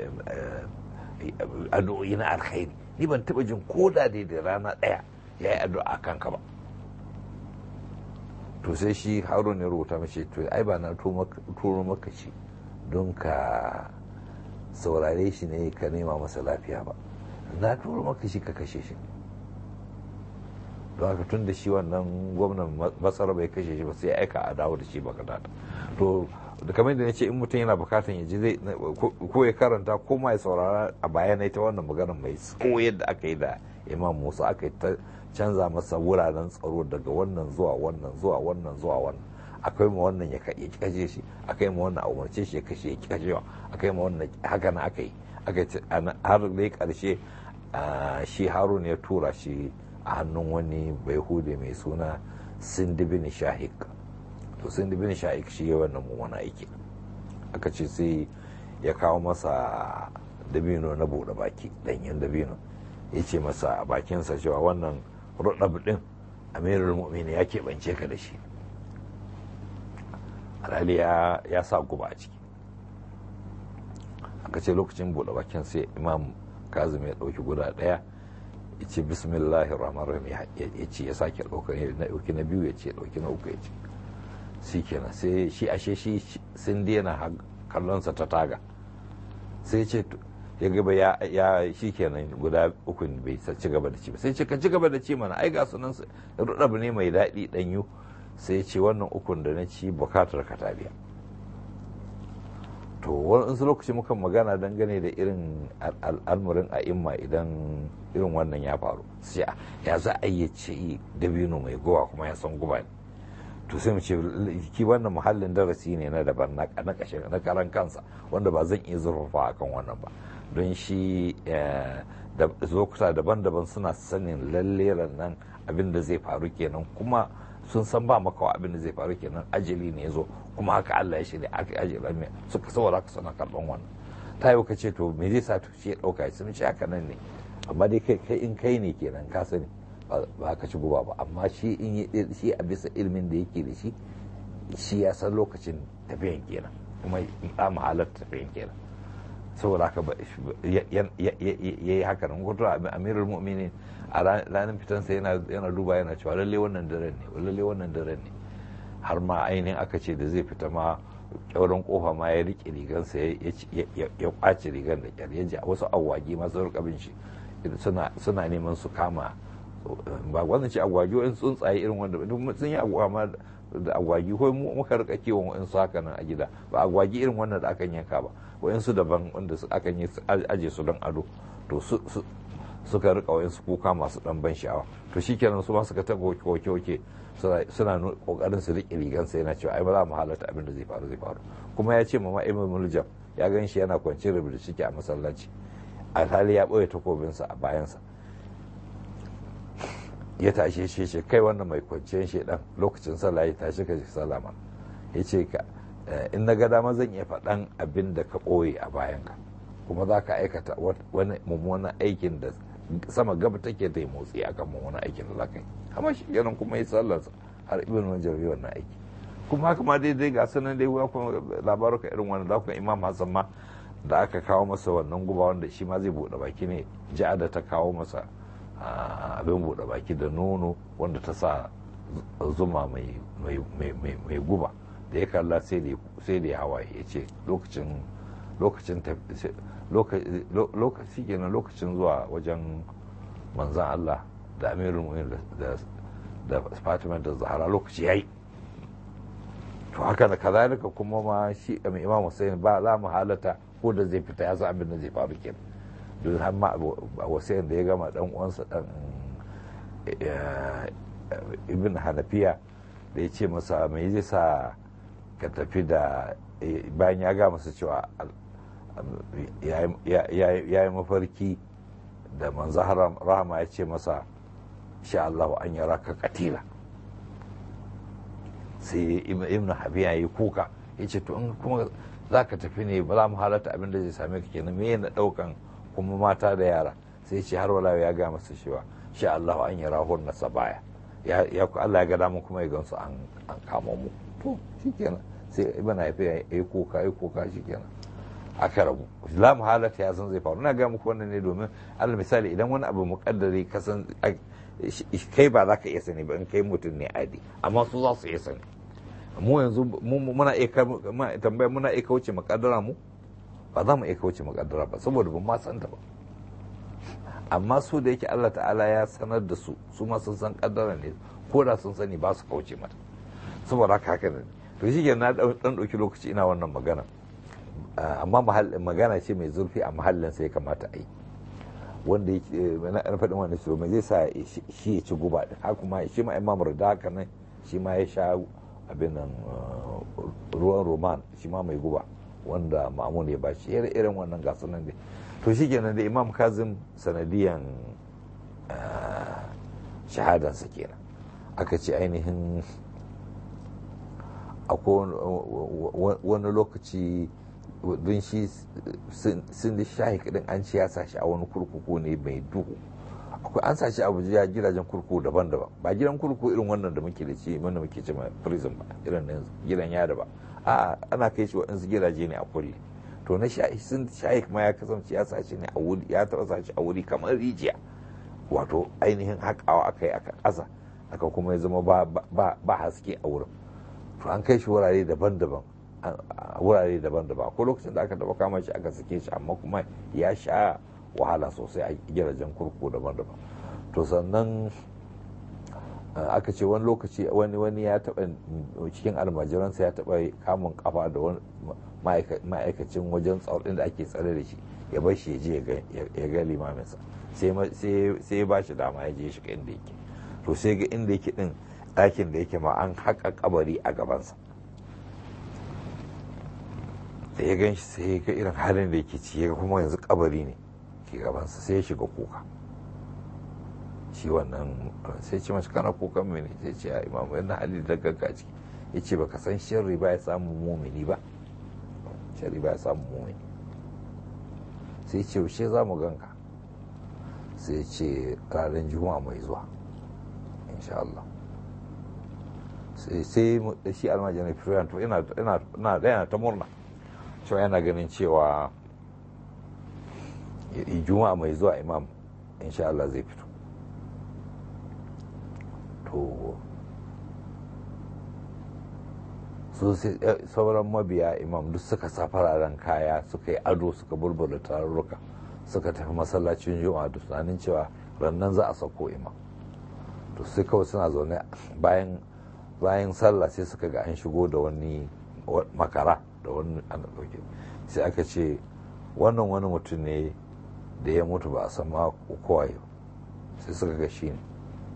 addu'o'i na alkhairi. Ni ban taɓa jin koda dai da rana ɗaya ya yi addu'a kanka ba. To sai shi Harun ya rubuta mace, to ai ba na turo maka shi don ka saurare shi ne ka nema masa lafiya ba, na turo maka shi ka kashe shi. Don haka tun da shi wannan gwamnan Masar bai kashe shi ba, sai aika a dawo da shi Baghdad. To da kamar da nace in mutum yana bukatan ya ji zai ko ya karanta ko ma ya saurara a bayanai ta wannan maganar mai tsawo yadda aka yi da Imam Musa, aka yi ta canza masa wuraren tsaro daga wannan zuwa wannan zuwa wannan zuwa wannan, akwai ma wannan ya kashe shi, akai ma wannan a umarce shi ya kashe ya kashewa, akai ma wannan haka na aka yi aka har dai karshe shi Harun ya tura shi a hannun wani Bayahude mai suna Sindi bin Shahik. To Sindi bin Shahik shi ya wannan mummunan aiki, aka ce sai ya kawo masa dabino na buɗe baki, ɗanyen dabino, ya ce masa a bakinsa cewa wannan rudab din amirul mu'minin ya keɓance ka da shi, alhali ya sa guba a ciki. Aka ce lokacin buɗe bakin sai Imam Kazim ya ɗauki guda ɗaya, ya ce bismillahir rahmanir rahim, ya ce ya sake ɗauka na ɗauki na biyu, ya ce ɗauki na uku, ya ce shi kenan. sai shi ashe shi sun daina kallonsa ta taga, sai ce ya gaba ya shi kenan guda uku bai ci gaba da ci ba, sai ce ka ci gaba da ci mana, ai ga sunan rudabu ne mai daɗi ɗanyu. sai ce wannan ukun da na ci bukatar ka ta biya. To wani lokaci muka magana dangane da irin al'amurin a'imma idan irin wannan ya faru, sai ya za a yi ce dabino mai guba kuma ya san guba ne. To sai mu ce ki wannan muhallin darasi ne na daban na kashin na karan kansa, wanda ba zan iya zurfafa akan wannan ba, don shi da lokuta daban-daban suna sanin lalle nan abin da zai faru kenan, kuma sun san ba makawa abin da zai faru kenan, ajali ne ya zo kuma haka Allah ya shirya aka ajali ne suka saboda haka suna karban wannan. Ta yi ka ce to me zai sa to shi ya dauka sun ce haka nan ne, amma dai kai kai in kai ne kenan ka sani ba ka ci guba ba, amma shi in shi a bisa ilimin da yake da shi shi ya san lokacin tafiyan kenan, kuma ya mahalar tafiyan kenan, saboda haka ya yi haka nan. Kuto amirul mu'minin a ranar fitansa yana duba yana cewa lalle wannan daren ne, lalle wannan daren ne, har ma ainihin aka ce da zai fita ma kyauran kofa ma ya rike rigansa ya kwace rigan da kyar, ya ji wasu awwagi masu rukabin shi suna neman su kama, ba wannan ce agwagi wa'in tsuntsaye irin wanda sun yi agwama da agwagi ko muka rika kiwon wa'in su haka nan a gida, ba agwagi irin wannan da akan yanka ba, wa'in su daban wanda akan yi aje su don ado, to suka rika wa'in su kuka masu dan ban sha'awa. To shikenan su ma suka ta koke-koke suna kokarin su riƙe rigansa, yana cewa ai ba za mu halatta abin da zai faru zai faru. Kuma ya ce mama Imam Muljam ya gan shi yana kwance rubuta ciki a masallaci, alhali ya ɓoye takobinsa a bayansa. Ya tashe shi ce kai wannan mai kwanciyar shedan lokacin sallah ya tashi ka sallah ma, ya ce ka in na ga dama zan iya faɗan abin da ka ɓoye a bayanka, kuma za ka aikata wani mummunan aikin da sama gaba take da motsi akan mummunan aikin da za ka yi. Amma shi kenan kuma ya sallarsa har ibn Manjar yi wannan aiki. Kuma haka ma daidai ga sanan dai labaruka irin wannan, za ku ga Imam Hassan ma da aka kawo masa wannan guba wanda shi ma zai buɗe baki ne, ja'ada ta kawo masa abin buɗe baki da nono wanda ta sa zuma mai guba, da ya kalla sai da ya hawaye, ya ce lokacin lokaci kenan lokacin zuwa wajen manzan Allah da amirul mu'minin da Fatima da Zahra lokaci yayi. to haka da kazalika kuma ma shi imam Hussein ba za mu halata ko da zai fita ya san abin da zai faru kenan don har ma Hussein da ya gama dan uwansa dan ibn Hanafiya da ya ce masa me zai sa ka tafi da bayan ya ga masa cewa ya yi mafarki da manzo rahama ya ce masa sha Allah an yara ka katila sai ibn Habiya yi kuka ya ce to in kuma za ka tafi ne ba za mu halatta abin da zai same ka kenan me na daukan kuma mata da yara sai ce har wala ya ga masa cewa sha Allah an yara hunna sabaya ya Allah ya ga damu kuma ya gansu an kama mu to shikenan sai ibn Habiya yi kuka yi kuka shikenan aka rabu la muhalata ya san zai faru na ga muku wannan ne domin alal misali idan wani abu muƙaddari ka san kai ba za ka iya sani ba in kai mutum ne adi amma su za su iya sani mu yanzu muna iya tambaya muna iya kauce muƙaddara mu ba za mu iya kauce muƙaddara ba saboda ba ma san ta ba amma su da yake Allah ta'ala ya sanar da su su ma sun san kaddara ne ko da sun sani ba su kauce mata saboda haka haka ne to shi ke na dan ɗauki lokaci ina wannan magana amma magana ce mai zurfi a mahallin sai kamata a yi wanda na faɗin wani su mai zai sa shi ya ci guba ɗin haka kuma shi ma imam rida haka nan shi ma ya sha abin nan ruwan roman shi ma mai guba wanda ma'amun ya ba shi irin wannan gasar nan dai to shi kenan da imam kazim sanadiyan shahadansa kenan aka ce ainihin akwai wani lokaci don shi sun da shahi kadin an ci ya sashi a wani kurkuku ne mai duhu akwai an sashi a abuja gidajen kurkuku daban-daban ba gidan kurkuku irin wannan da muke da shi wanda muke ce prison ba irin nan gidan yada ba a ana kai shi waɗansu gidaje ne a kulle to na shahi sun shahi kuma ya kasance ya sashi ne a wuri ya taɓa sashi a wuri kamar rijiya wato ainihin haƙawa aka yi aka ƙasa aka kuma ya zama ba haske a wurin to an kai shi wurare daban-daban a wurare daban-daban ko lokacin da aka taba kama shi aka sake shi amma kuma ya sha wahala sosai a gidajen kurkuku daban-daban to sannan aka ce wani lokaci wani wani ya taba cikin almajiransa ya taba kamun kafa da wani ma'aikacin wajen tsaurin da ake tsare da shi ya bar shi ya je ya ga limaminsa sai ya ba shi dama ya je shi ga inda yake to sai ga inda yake din ɗakin da yake ma an haƙa kabari a gabansa da ya gan shi sai ya ga irin halin da yake ci ya kuma yanzu kabari ne ke gabansa sai ya shiga kuka shi wannan sai ce mashi kana kukan mene sai ce a imamu yana hali da gagga ciki ya ce baka san sharri ba ya samu mumini ba sharri ba ya samu mumini sai ce yaushe za mu ganka sai ce ranar juma'a mai zuwa insha Allah sai sai shi almajirin fiye to ina yana ta murna cewa yana ganin cewa juma'a mai zuwa imam insha Allah zai fito to so sauran mabiya imam duk suka sa fararen kaya suka yi ado suka bulbula tarurruka suka tafi masallacin juma'a da tunanin cewa rannan za a sauko imam to sai kawai suna zaune bayan bayan sallah sai suka ga an shigo da wani makara da wani an dauke sai aka ce wannan wani mutum ne da ya mutu ba a san ma kowa yau sai suka ga shi ne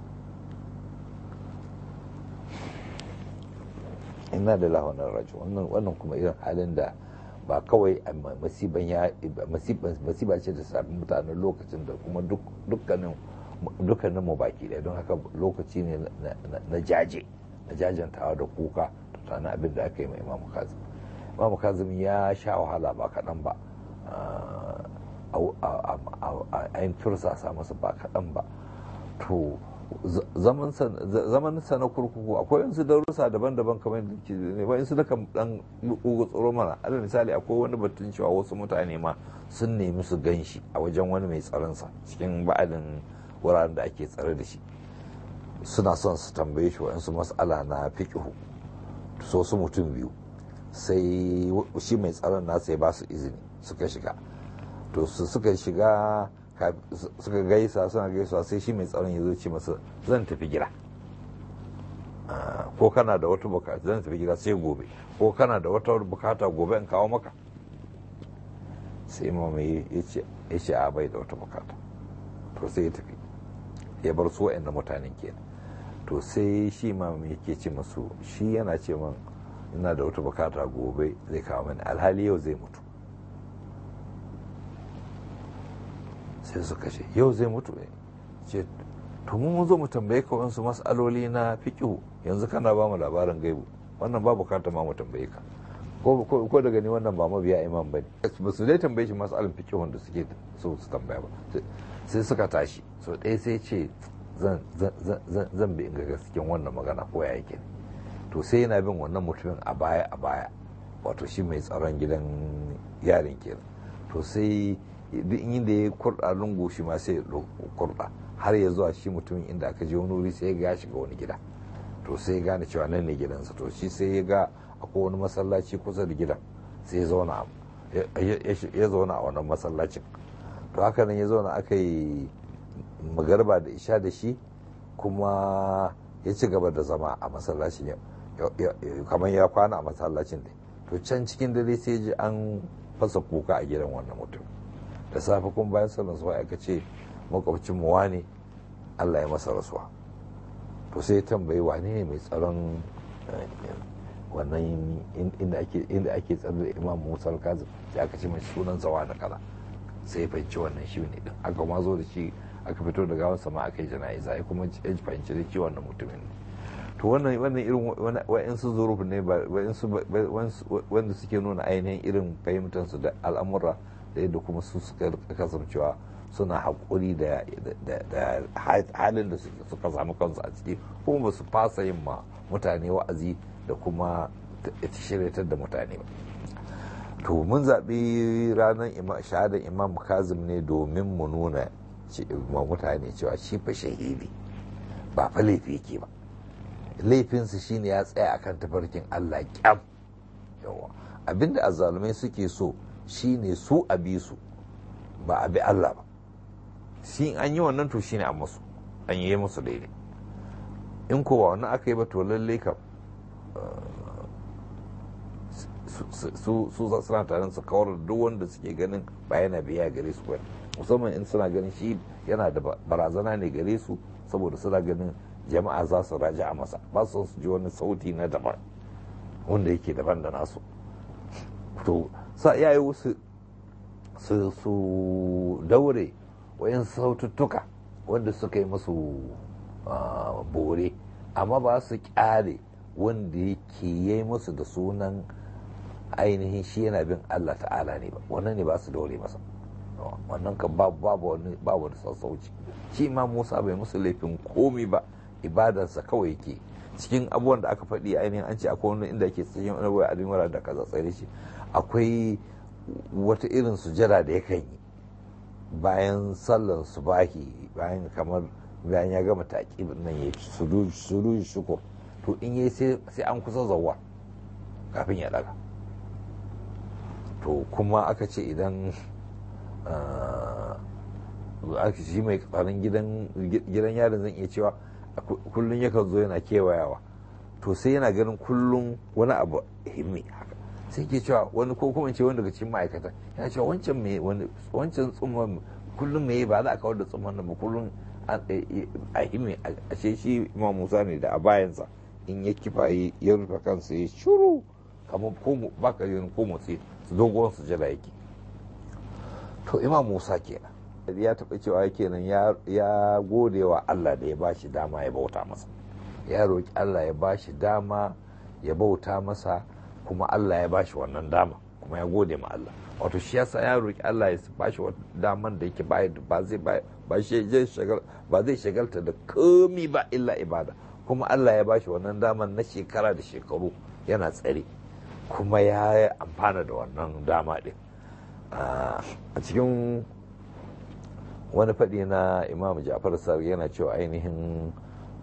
ina da lahonar rajo wannan kuma irin halin da ba kawai masiba ce da sabon mutanen lokacin da kuma dukkanin mu baki ɗaya don haka lokaci ne na jaje na jajantawa da kuka da tana abin da aka yi mai imamu kazim imamu kazim ya sha wahala ba kaɗan ba a yin tursasa masa ba kaɗan ba to zaman sa na kurkuku akwai yansu darussa daban-daban kamar ne ba yansu daga dan ugu tsoro mana alal misali akwai wani batun cewa wasu mutane ma sun nemi su gan shi a wajen wani mai tsaronsa cikin ba'adin wuraren da ake tsare da shi suna son su tambaye shi wa'yansu mas'ala na fiqhu so su mutum biyu sai shi mai tsaron nasa ya ba su izini suka shiga to su suka shiga suka gaisa suna gaisuwa sai shi mai tsaron ya zo ce masa zan tafi gida ko kana da wata bukata zan tafi gida sai gobe, ko kana da wata bukata gobe in kawo maka. sai imam ya ce a bai da wata bukata, to sai ya tafi ya bar su wa'anda mutanen kenan. to sai shi imam yake ce masu shi yana ce man ina da wata bukata gobe zai kawo mani, alhali yau zai mutu. sai suka ce yau zai mutu ne, ce to mun zo mu tambaye ka wasu mas'aloli na fiqhu, yanzu kana ba mu labarin gaibu, wannan ba bukata ma mu tambaye ka, ko da gani wannan ba mabiya imam bane. ba su dai tambaye shi mas'alin fiqhun da suke so su tambaya ba. sai suka tashi, so ɗaya sai ce zan bi in ga cikin wannan magana ko ya yake. to sai yana bin wannan mutumin a baya a baya, wato shi mai tsaron gidan yarin kenan. to sai duk inda ya kurɗa lungu shi ma sai ya kurɗa, har ya zuwa shi mutumin inda aka je wani wuri sai ya ga shiga wani gida. to sai ya gane cewa nan ne gidansa. to shi sai ya ga akwai wani masallaci kusa da gidan, sai ya zauna ya zauna a wannan masallacin. to haka nan ya zauna aka yi magarba da isha da shi, kuma ya ci gaba da zama a masallacin kamar ya kwana a masallacin ne. to can cikin dare sai ji an fasa kuka a gidan wannan mutum. da safe kuma bayan sallar suwa aka ce makwabcin mu wane Allah ya masa rasuwa. to sai ya tambayi wane ne mai tsaron wannan inda ake tsaro da Imam Musa al-Kazim, sai aka ce mai sunan zawa da kaza. sai ya fahimci wannan shi ne din, aka ma zo da shi aka fito da gawan sama aka yi jana'iza, ya kuma ya fahimci da shi wannan mutumin ne. to wannan wannan irin wa'insu zuruf ne wanda suke nuna ainihin irin fahimtansu da al'amura da yadda kuma su suka kasancewa suna haƙuri da halin da suka samu kansu a ciki, kuma ba su fasa yin ma mutane wa'azi da kuma shiryatar da mutane ba. to mun zaɓi ranar shahadar Imam Kazim ne domin mu nuna ma mutane cewa shi fa shahidi ba fa laifi yake ba. laifinsu shine ya tsaya akan tafarkin Allah kyam. yawa abinda azzalumai suke so shine su a bi su ba a bi Allah ba. shi an yi wannan to shine a musu, an yi musu daidai. in ko ba wannan aka yi ba to lalle kam su suna tare su kawar da duk wanda suke ganin ba yana biya gare su ba, musamman in suna ganin shi yana da barazana ne gare su, saboda suna ganin jama'a za su raja a masa, ba su su ji wani sauti na daban wanda yake daban da nasu. to sa yayi wasu su daure wayan saututtuka wanda suka yi masu bore, amma ba su kyale wanda yake yi musu da sunan ainihin shi yana bin Allah ta'ala ne ba, wannan ne ba su daure masa. wannan kan babu wani babu da sassauci. shi ma Musa bai musu laifin komi ba, ibadarsa kawai yake. cikin abubuwan da aka faɗi ainihin an ce akwai wani inda ke tsayin wani wai alimara da kaza tsare shi, akwai wata irin sujada da yakan yi bayan sallar subahi, bayan kamar bayan ya gama taƙib nan ya suruji shukur, to in yi sai an kusa zawwa kafin ya daga. to kuma aka ce idan aka shi mai tsaron gidan yarin zan iya cewa kullum yakan zo yana kewayawa, to sai yana ganin kullum wani abu himmi haka, sai ke cewa wani ko kuma ce wani daga cikin ma'aikata yana cewa wancan mai wancan tsumman kullum mai ba za a kawar da tsumman nan ba kullum a himmi a ce shi Imam Musa ne da a bayansa in ya kifa ya rufe kansa ya shuru kamar ba ka yin ko motsi su dogon su jira yake. to Imam Musa kenan ya taɓa cewa kenan ya gode wa Allah da ya ba shi dama ya bauta masa, ya roƙi Allah ya ba shi dama ya bauta masa, kuma Allah ya ba shi wannan dama, kuma ya gode ma Allah. wato shi yasa ya roƙi Allah ya ba shi daman da yake ba zai ba zai shagalta da komi ba illa ibada, kuma Allah ya ba shi wannan daman na shekara da shekaru yana tsare, kuma ya amfana da wannan dama ɗin. a cikin wani faɗi na Imam Ja'far Sadiq yana cewa ainihin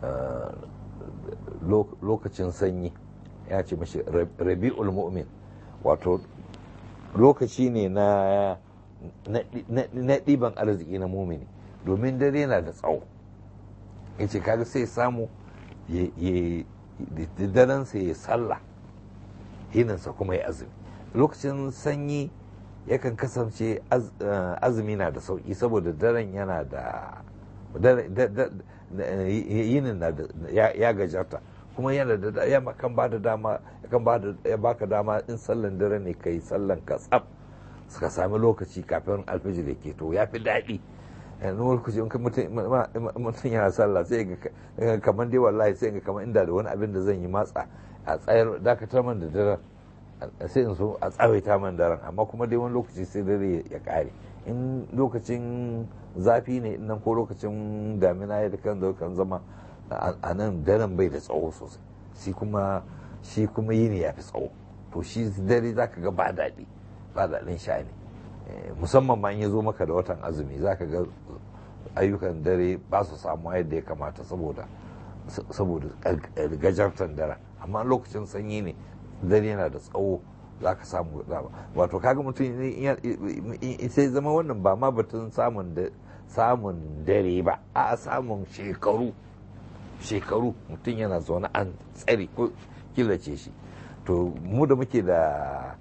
lokacin sanyi ya ce mashi rabi'ul mu'min, wato lokaci ne na ɗiban arziki na mumini, domin dare na da tsawo. ya ce kaga sai samu ya da darensa ya sallah, hininsa kuma ya azumi. Lokacin sanyi yakan kasance azumi na da sauki saboda daren yana da yinin na da ya gajarta, kuma yana da ya kan ba da dama kan ba da ya baka dama in sallan dare ne kai sallan ka tsaf suka sami lokaci kafin alfijir da ke to ya fi daɗi. yanzu lokaci in mutum yana sallah sai ga kamar dai wallahi sai ga kamar inda da wani abin da zan yi matsa a tsayar dakatar man da daren sai in so a tsawaita man daren, amma kuma dai wani lokaci sai dare ya kare. In lokacin zafi ne nan ko lokacin damina ya kan zo kan zama a nan daren bai da tsawo sosai, shi kuma shi kuma yini ya fi tsawo, to shi dare zaka ga ba daɗi ba daɗin sha'ani, musamman ma in ya zo maka da watan azumi zaka ga ayyukan dare ba su samu yadda ya kamata saboda saboda gajartan dare. Amma lokacin sanyi ne dare yana da tsawo za ka samu dama, wato kaga mutum sai zama wannan ba ma batun samun samun dare ba, a samun shekaru shekaru mutum yana zaune an tsare ko killace shi. To mu da muke da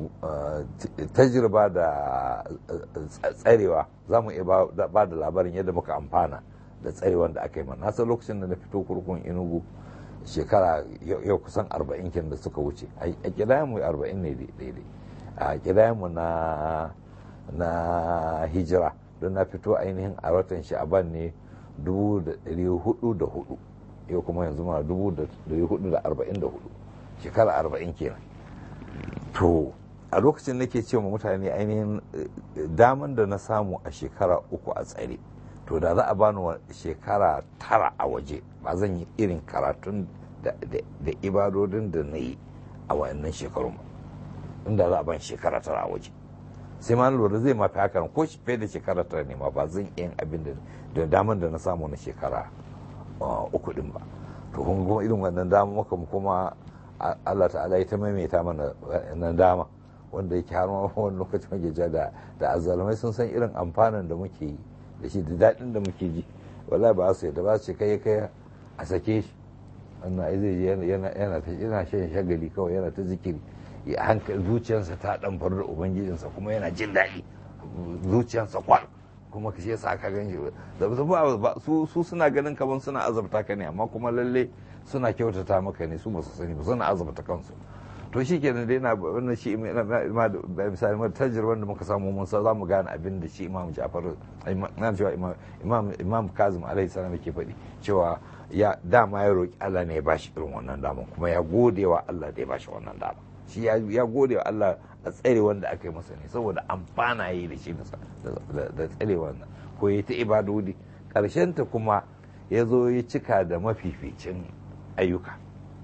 tajirba da tsarewa za mu iya ba da labarin yadda muka amfana da tsarewan da aka yi mana. Nasa lokacin da na fito kurkun Enugu shekara yau kusan arba'in kin da suka wuce, a kidayen mu arba'in ne daidai, a kidayen mu na na hijira don na fito ainihin a watan sha'aban ne dubu da ɗari hudu da hudu, yau kuma yanzu ma dubu da ɗari hudu da arba'in da hudu, shekara arba'in kenan. To a lokacin nake ce wa mutane ainihin daman da na samu a shekara uku a tsare, to da za a bani shekara tara a waje ba zan yi irin karatun da ibadodin da na yi a wayannan shekarun ba, inda za a bani shekara tara a waje. Sai ma lura zai mafi hakan, ko shi fiye da shekara tara ne ma ba zan yin abin da daman da na samu na shekara uku din ba. To kun kuma irin wannan dama muka kuma Allah ta'ala ya ta maimaita mana wannan dama, wanda yake har ma wani lokacin muke ja da da azzalumai sun san irin amfanin da muke yi da shi da daɗin da muke ji, wallahi ba su yadda ba su ce kai kai a sake shi, wannan ai zai yana yana yana shan shagali kawai yana ta zikiri, ya hankali zuciyarsa ta dan faru da ubangijinsa kuma yana jin daɗi zuciyarsa kwal, kuma ka shi yasa aka gan shi da su su suna ganin kaman suna azabta ka ne, amma kuma lalle suna kyautata maka ne, su ba su sani ba suna azabta kansu. To shi kenan dai na wannan shi misali ma tajirban da muka samu mun za mu gane abin da shi Imam Ja'far na cewa Imam Imam Kazim alaihi salam yake faɗi cewa ya dama ya roki Allah ne ya bashi irin wannan dama, kuma ya gode wa Allah da ya bashi wannan dama. Shi ya gode wa Allah a tsare wanda aka yi masa ne saboda amfana yi da shi da tsare wannan, ko ya ta ibadodi karshen ta kuma ya zo ya cika da mafificin ayyuka,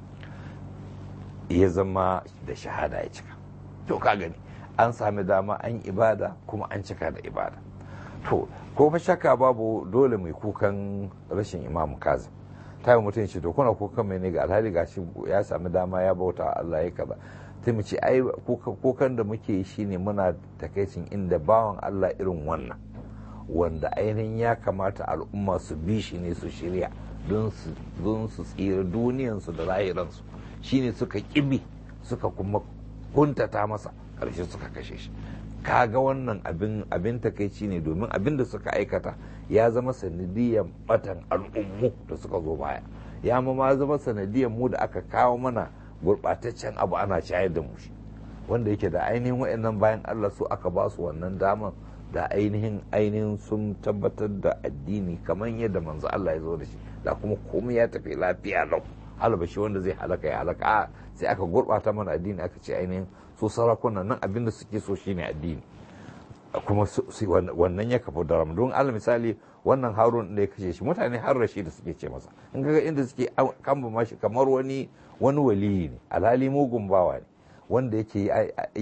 ya zama da shahada ya cika. To ka gani an sami dama an ibada kuma an cika da ibada. To ko fa shakka babu dole mai kukan rashin Imam Kazim. Ta yi mutum ce to kuna kukan mai ne ga alhali gashi ya sami dama ya bauta Allah ya kaza. Ta mu ce ai kukan da muke yi shine muna takaicin inda bawan Allah irin wannan wanda ainihin ya kamata al'umma su bi shi ne su shirya don su tsira duniyansu da lahiransu, shine suka kibi suka kuma kuntata masa ƙarshe suka kashe shi. Kaga wannan abin abin takeici ne, domin abin da suka aikata ya zama sanadiyan batan al'ummu da suka zo baya, ya ma zama sanadiyan mu da aka kawo mana gurɓataccen abu ana shayar da mu shi, wanda yake da ainihin waɗannan bayan Allah su aka ba su wannan daman da ainihin ainihin sun tabbatar da addini kamar yadda manzo Allah ya zo da shi, da kuma komai ya tafi lafiya lau. Albashi wanda zai halaka ya halaka, sai aka gurɓata mana addini aka ce ainihin su sarakunan nan abin da suke so shine addini, kuma wannan ya kafa daram. Don alal misali wannan Harun da ya kashe shi mutane har rashi da suke ce masa, in ga inda suke kamba mashi kamar wani wani waliyi ne, alhali mugun bawa ne wanda yake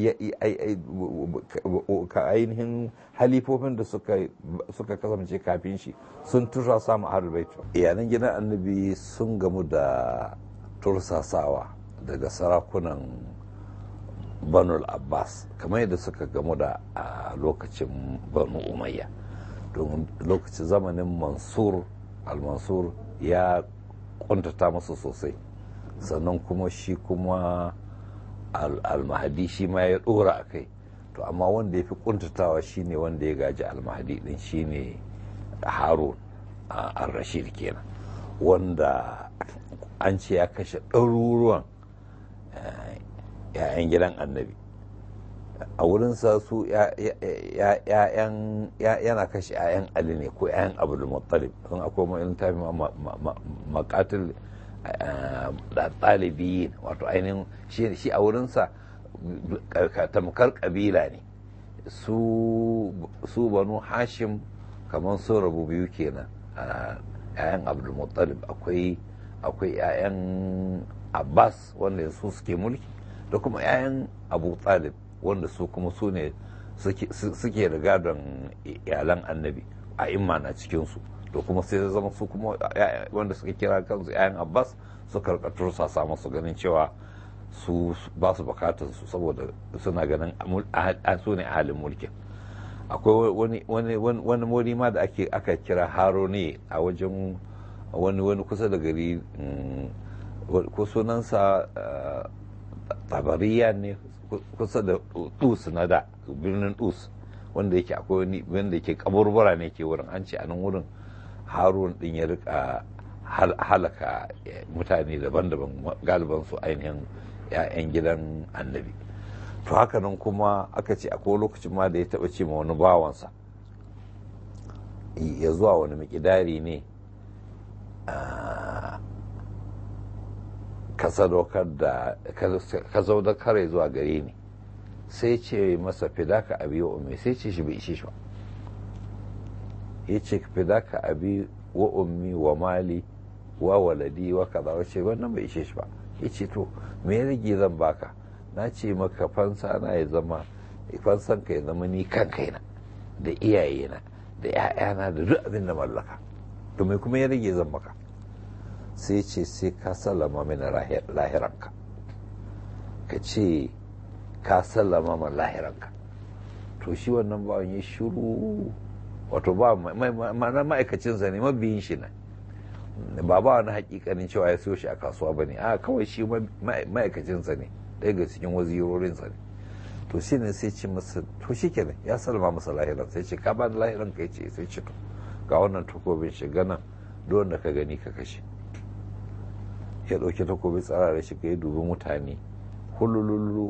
ainihin halifofin da suka kasance kafin shi sun tursa samu ahlul bait. Iyalan gidan annabi sun gamu da tursasawa daga sarakunan Banul Abbas kamar yadda suka gamu da a lokacin Banu Umayya, don lokacin zamanin Mansur al-Mansur ya kuntata masu sosai sannan kuma shi kuma al-mahdi shi ma ya dora a kai. To amma wanda ya fi kuntatawa shine wanda ya gaji al-mahdi din shine harun al-rashid kenan, wanda an ce ya kashe ɗaruruwan ‘ya'yan gidan annabi. A wurinsa su yana kashe ‘ya'yan ali ne ko ‘ya'yan abdul muttalib, sun akwai ma'ilin tafi makatil ɗalibi, wato ainihin shi a wurinsa tamkar ƙabila ne. Su banu hashim kamar sun rabu biyu kenan, ‘ya'yan abdul muttalib akwai akwai ‘ya'yan abbas wanda su suke mulki, da kuma ‘ya'yan abu talib wanda su kuma su ne suke da gadon iyalan annabi a imma na cikinsu. To kuma sai ya zama su kuma wanda suka kira kansu ‘ya'yan abbas suka karkatar sasa masu ganin cewa su ba su bukatar su saboda suna ganin su ne halin mulkin. Akwai wani wani wani ma da ake aka kira haro ne a wajen wani wani kusa da gari, ko sunansa tabariya ne kusa da dus na da birnin dus, wanda yake akwai wani wanda yake kaburbura ne ke wurin. An ce a nan wurin harun din ya rika halaka mutane daban-daban, galiban su ainihin ‘ya'yan gidan annabi. To haka nan kuma aka ce akwai lokacin ma da ya taɓa ce ma wani bawansa ya zuwa wani mikidari ne ka sadaukar da ka kare zuwa gare ni. Sai ce masa fidaka abi wa ummi, sai ce shi bai ishe shi ba. Ya ce fidaka abi wa ummi wa mali wa waladi wa kaza, wace wannan bai ishe shi ba. Ya ce to me ya rage zan baka? Na ce maka fansa na ya zama fansan ka ya zama ni kan kaina da iyayena da ‘ya'yana da duk abin da mallaka. To me kuma ya rage zan maka? Sai ce sai ka sallama mini lahiranka, ka ce ka sallama min lahiranka. To shi wannan bawan ya shiru, wato ba ma'aikacinsa ne, mabiyin shi ne, ba ba wani hakikanin cewa ya siyo shi a kasuwa ba ne, a kawai shi ma'aikacinsa ne, ɗaya ga cikin wazirorinsa ne. To shi ne sai ce masa to shi kenan ya salma masa lahiran. Sai ce ka ba da lahiran ka? ce sai ce to ga wannan takobin shiga nan, duk wanda ka gani ka kashe. Ya ɗauki takobin tsara da shiga ya dubi mutane hulululu,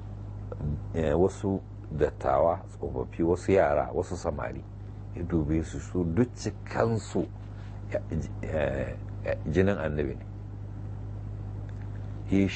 wasu dattawa tsofaffi, wasu yara, wasu samari, ya dube su su duk cikansu jinin annabi ne. Ya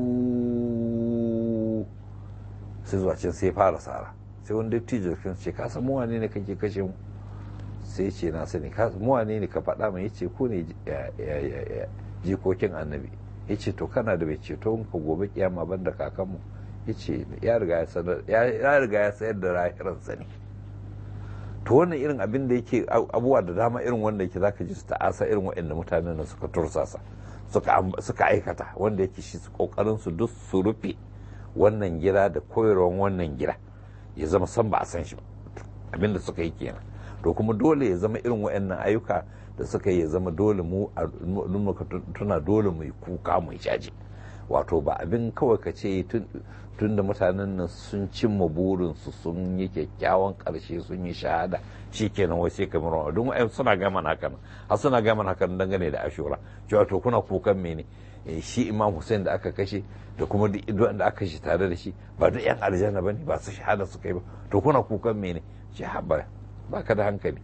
shuru sai zuwa can sai fara sara. Sai wani dattijo kan ce ka san muwane ne kake kashe mu? Sai ce na sani. Muwane ne ka faɗa mai? Yace ko ne jikokin annabi. Yace to kana da bai ceto ka gobe kiyama banda kakanmu? Yace ya riga ya sanar ya riga ya sayar da rahiransa ne. To wannan irin abin da yake abubuwa da dama irin wanda yake zaka ji su ta'asa irin waɗanda mutanen nan suka tursasa suka suka aikata, wanda yake shi su kokarin su duk su rufe wannan gida da koyarwan wannan gida ya zama san ba a san shi ba, abin da suka yi kenan. To kuma dole ya zama irin waɗannan ayyuka da suka yi ya zama dole mu tuna dole mu yi kuka mu jaje. Wato ba abin kawai ka ce tun da mutanen nan sun cimma burinsu sun yi kyakkyawan karshe sun yi shahada shi kenan wai sai kamar wani don ai suna gama hakan har suna gama hakan dangane da ashura cewa to kuna kukan mene shi imam Hussein da aka kashe da kuma duk da aka kashe tare da shi ba duk yan aljanna bane ba su shahada su kai ba, to kuna kukan mene? shi habba ba ka da hankali.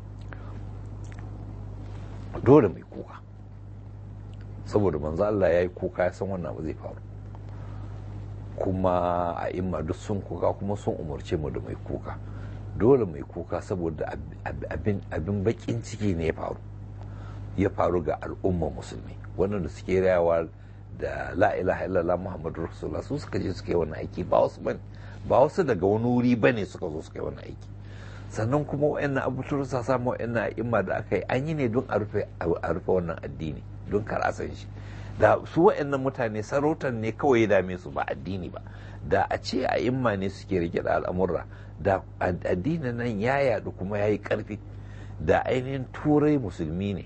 Dole mai kuka saboda manzo Allah ya yi kuka ya san wannan ba zai faru, kuma a imma duk sun kuka kuma sun umarce mu da mai kuka. Dole mai kuka saboda abin abin bakin ciki ne ya faru ya faru ga al'ummar musulmi wannan da suke rayawa da la ilaha illallah muhammadur rasulullah, su suka je suka yi wannan aiki ba wasu bane ba wasu daga wani wuri bane suka zo suka yi wannan aiki. Sannan kuma wayannan abubuwan sa samu wayannan imma da aka yi an yi ne don a rufe a rufe wannan addini, don kar a san shi. Da su waɗannan mutane sarautar ne kawai ya dame su ba addini ba. Da a ce a imma ne suke rike da al'amurra da addinin nan ya yadu kuma ya yi ƙarfi. Da ainihin turai musulmi ne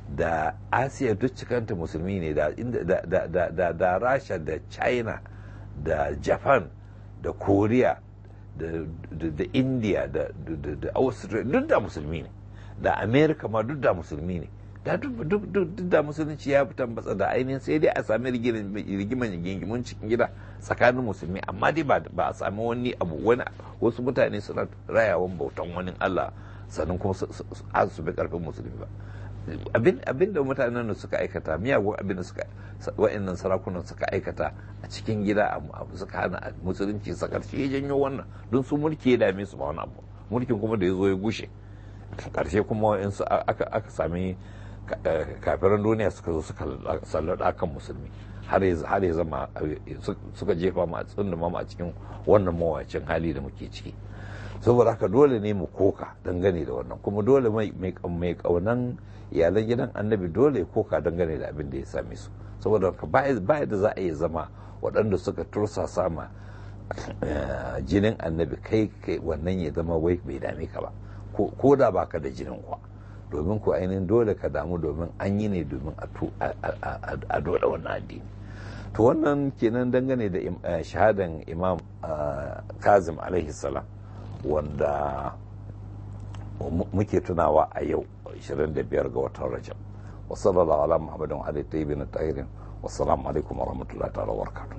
da asiya duk cikanta musulmi ne, da, da, da, da, da rasha da china da japan da korea da, da, da india da, da, da australia duk da musulmi ne, da america ma duk da musulmi ne, da duk da musulunci ya fi tambatsa da ainihin sai dai a sami rigiman gingimin cikin gida tsakanin musulmi, amma dai ba a sami wani abu wani wasu mutane suna rayawan bautan wani allah sannan kuma su bi karfin musulmi ba. abin da mutanen da suka aikata miyagun abin da suka wa'annan sarakunan suka aikata a cikin gida suka hana musulunci sakarci ya janyo wannan don su mulki ya dame su ba wani abu, mulkin kuma da ya zo ya gushe karshe kuma wa'ansu aka sami kafiran duniya suka zo suka sallada kan musulmi har ya zama suka jefa mu a tsunduma mu a cikin wannan mawacin hali da muke ciki. Saboda haka dole ne mu koka dangane da wannan, kuma dole mai kaunan iyalan gidan annabi dole ya koka dangane da abin da ya same su, saboda ba da za a yi zama waɗanda suka tursa sama jinin annabi kai kai wannan ya zama wai bai dame ka ba, ko da baka da jinin kwa, domin ku ainihin dole ka damu domin an yi ne domin a dole wannan addini. To wannan kenan dangane da shahadan imam Kazim alaihi salam wanda muke tunawa a yau ashirin da biyar ga watan Rajab. Wa sallallahu ala Muhammadin wa alihi tayyibin tahirin. Wassalamu alaikum wa rahmatullahi ta'ala wa barakatuh.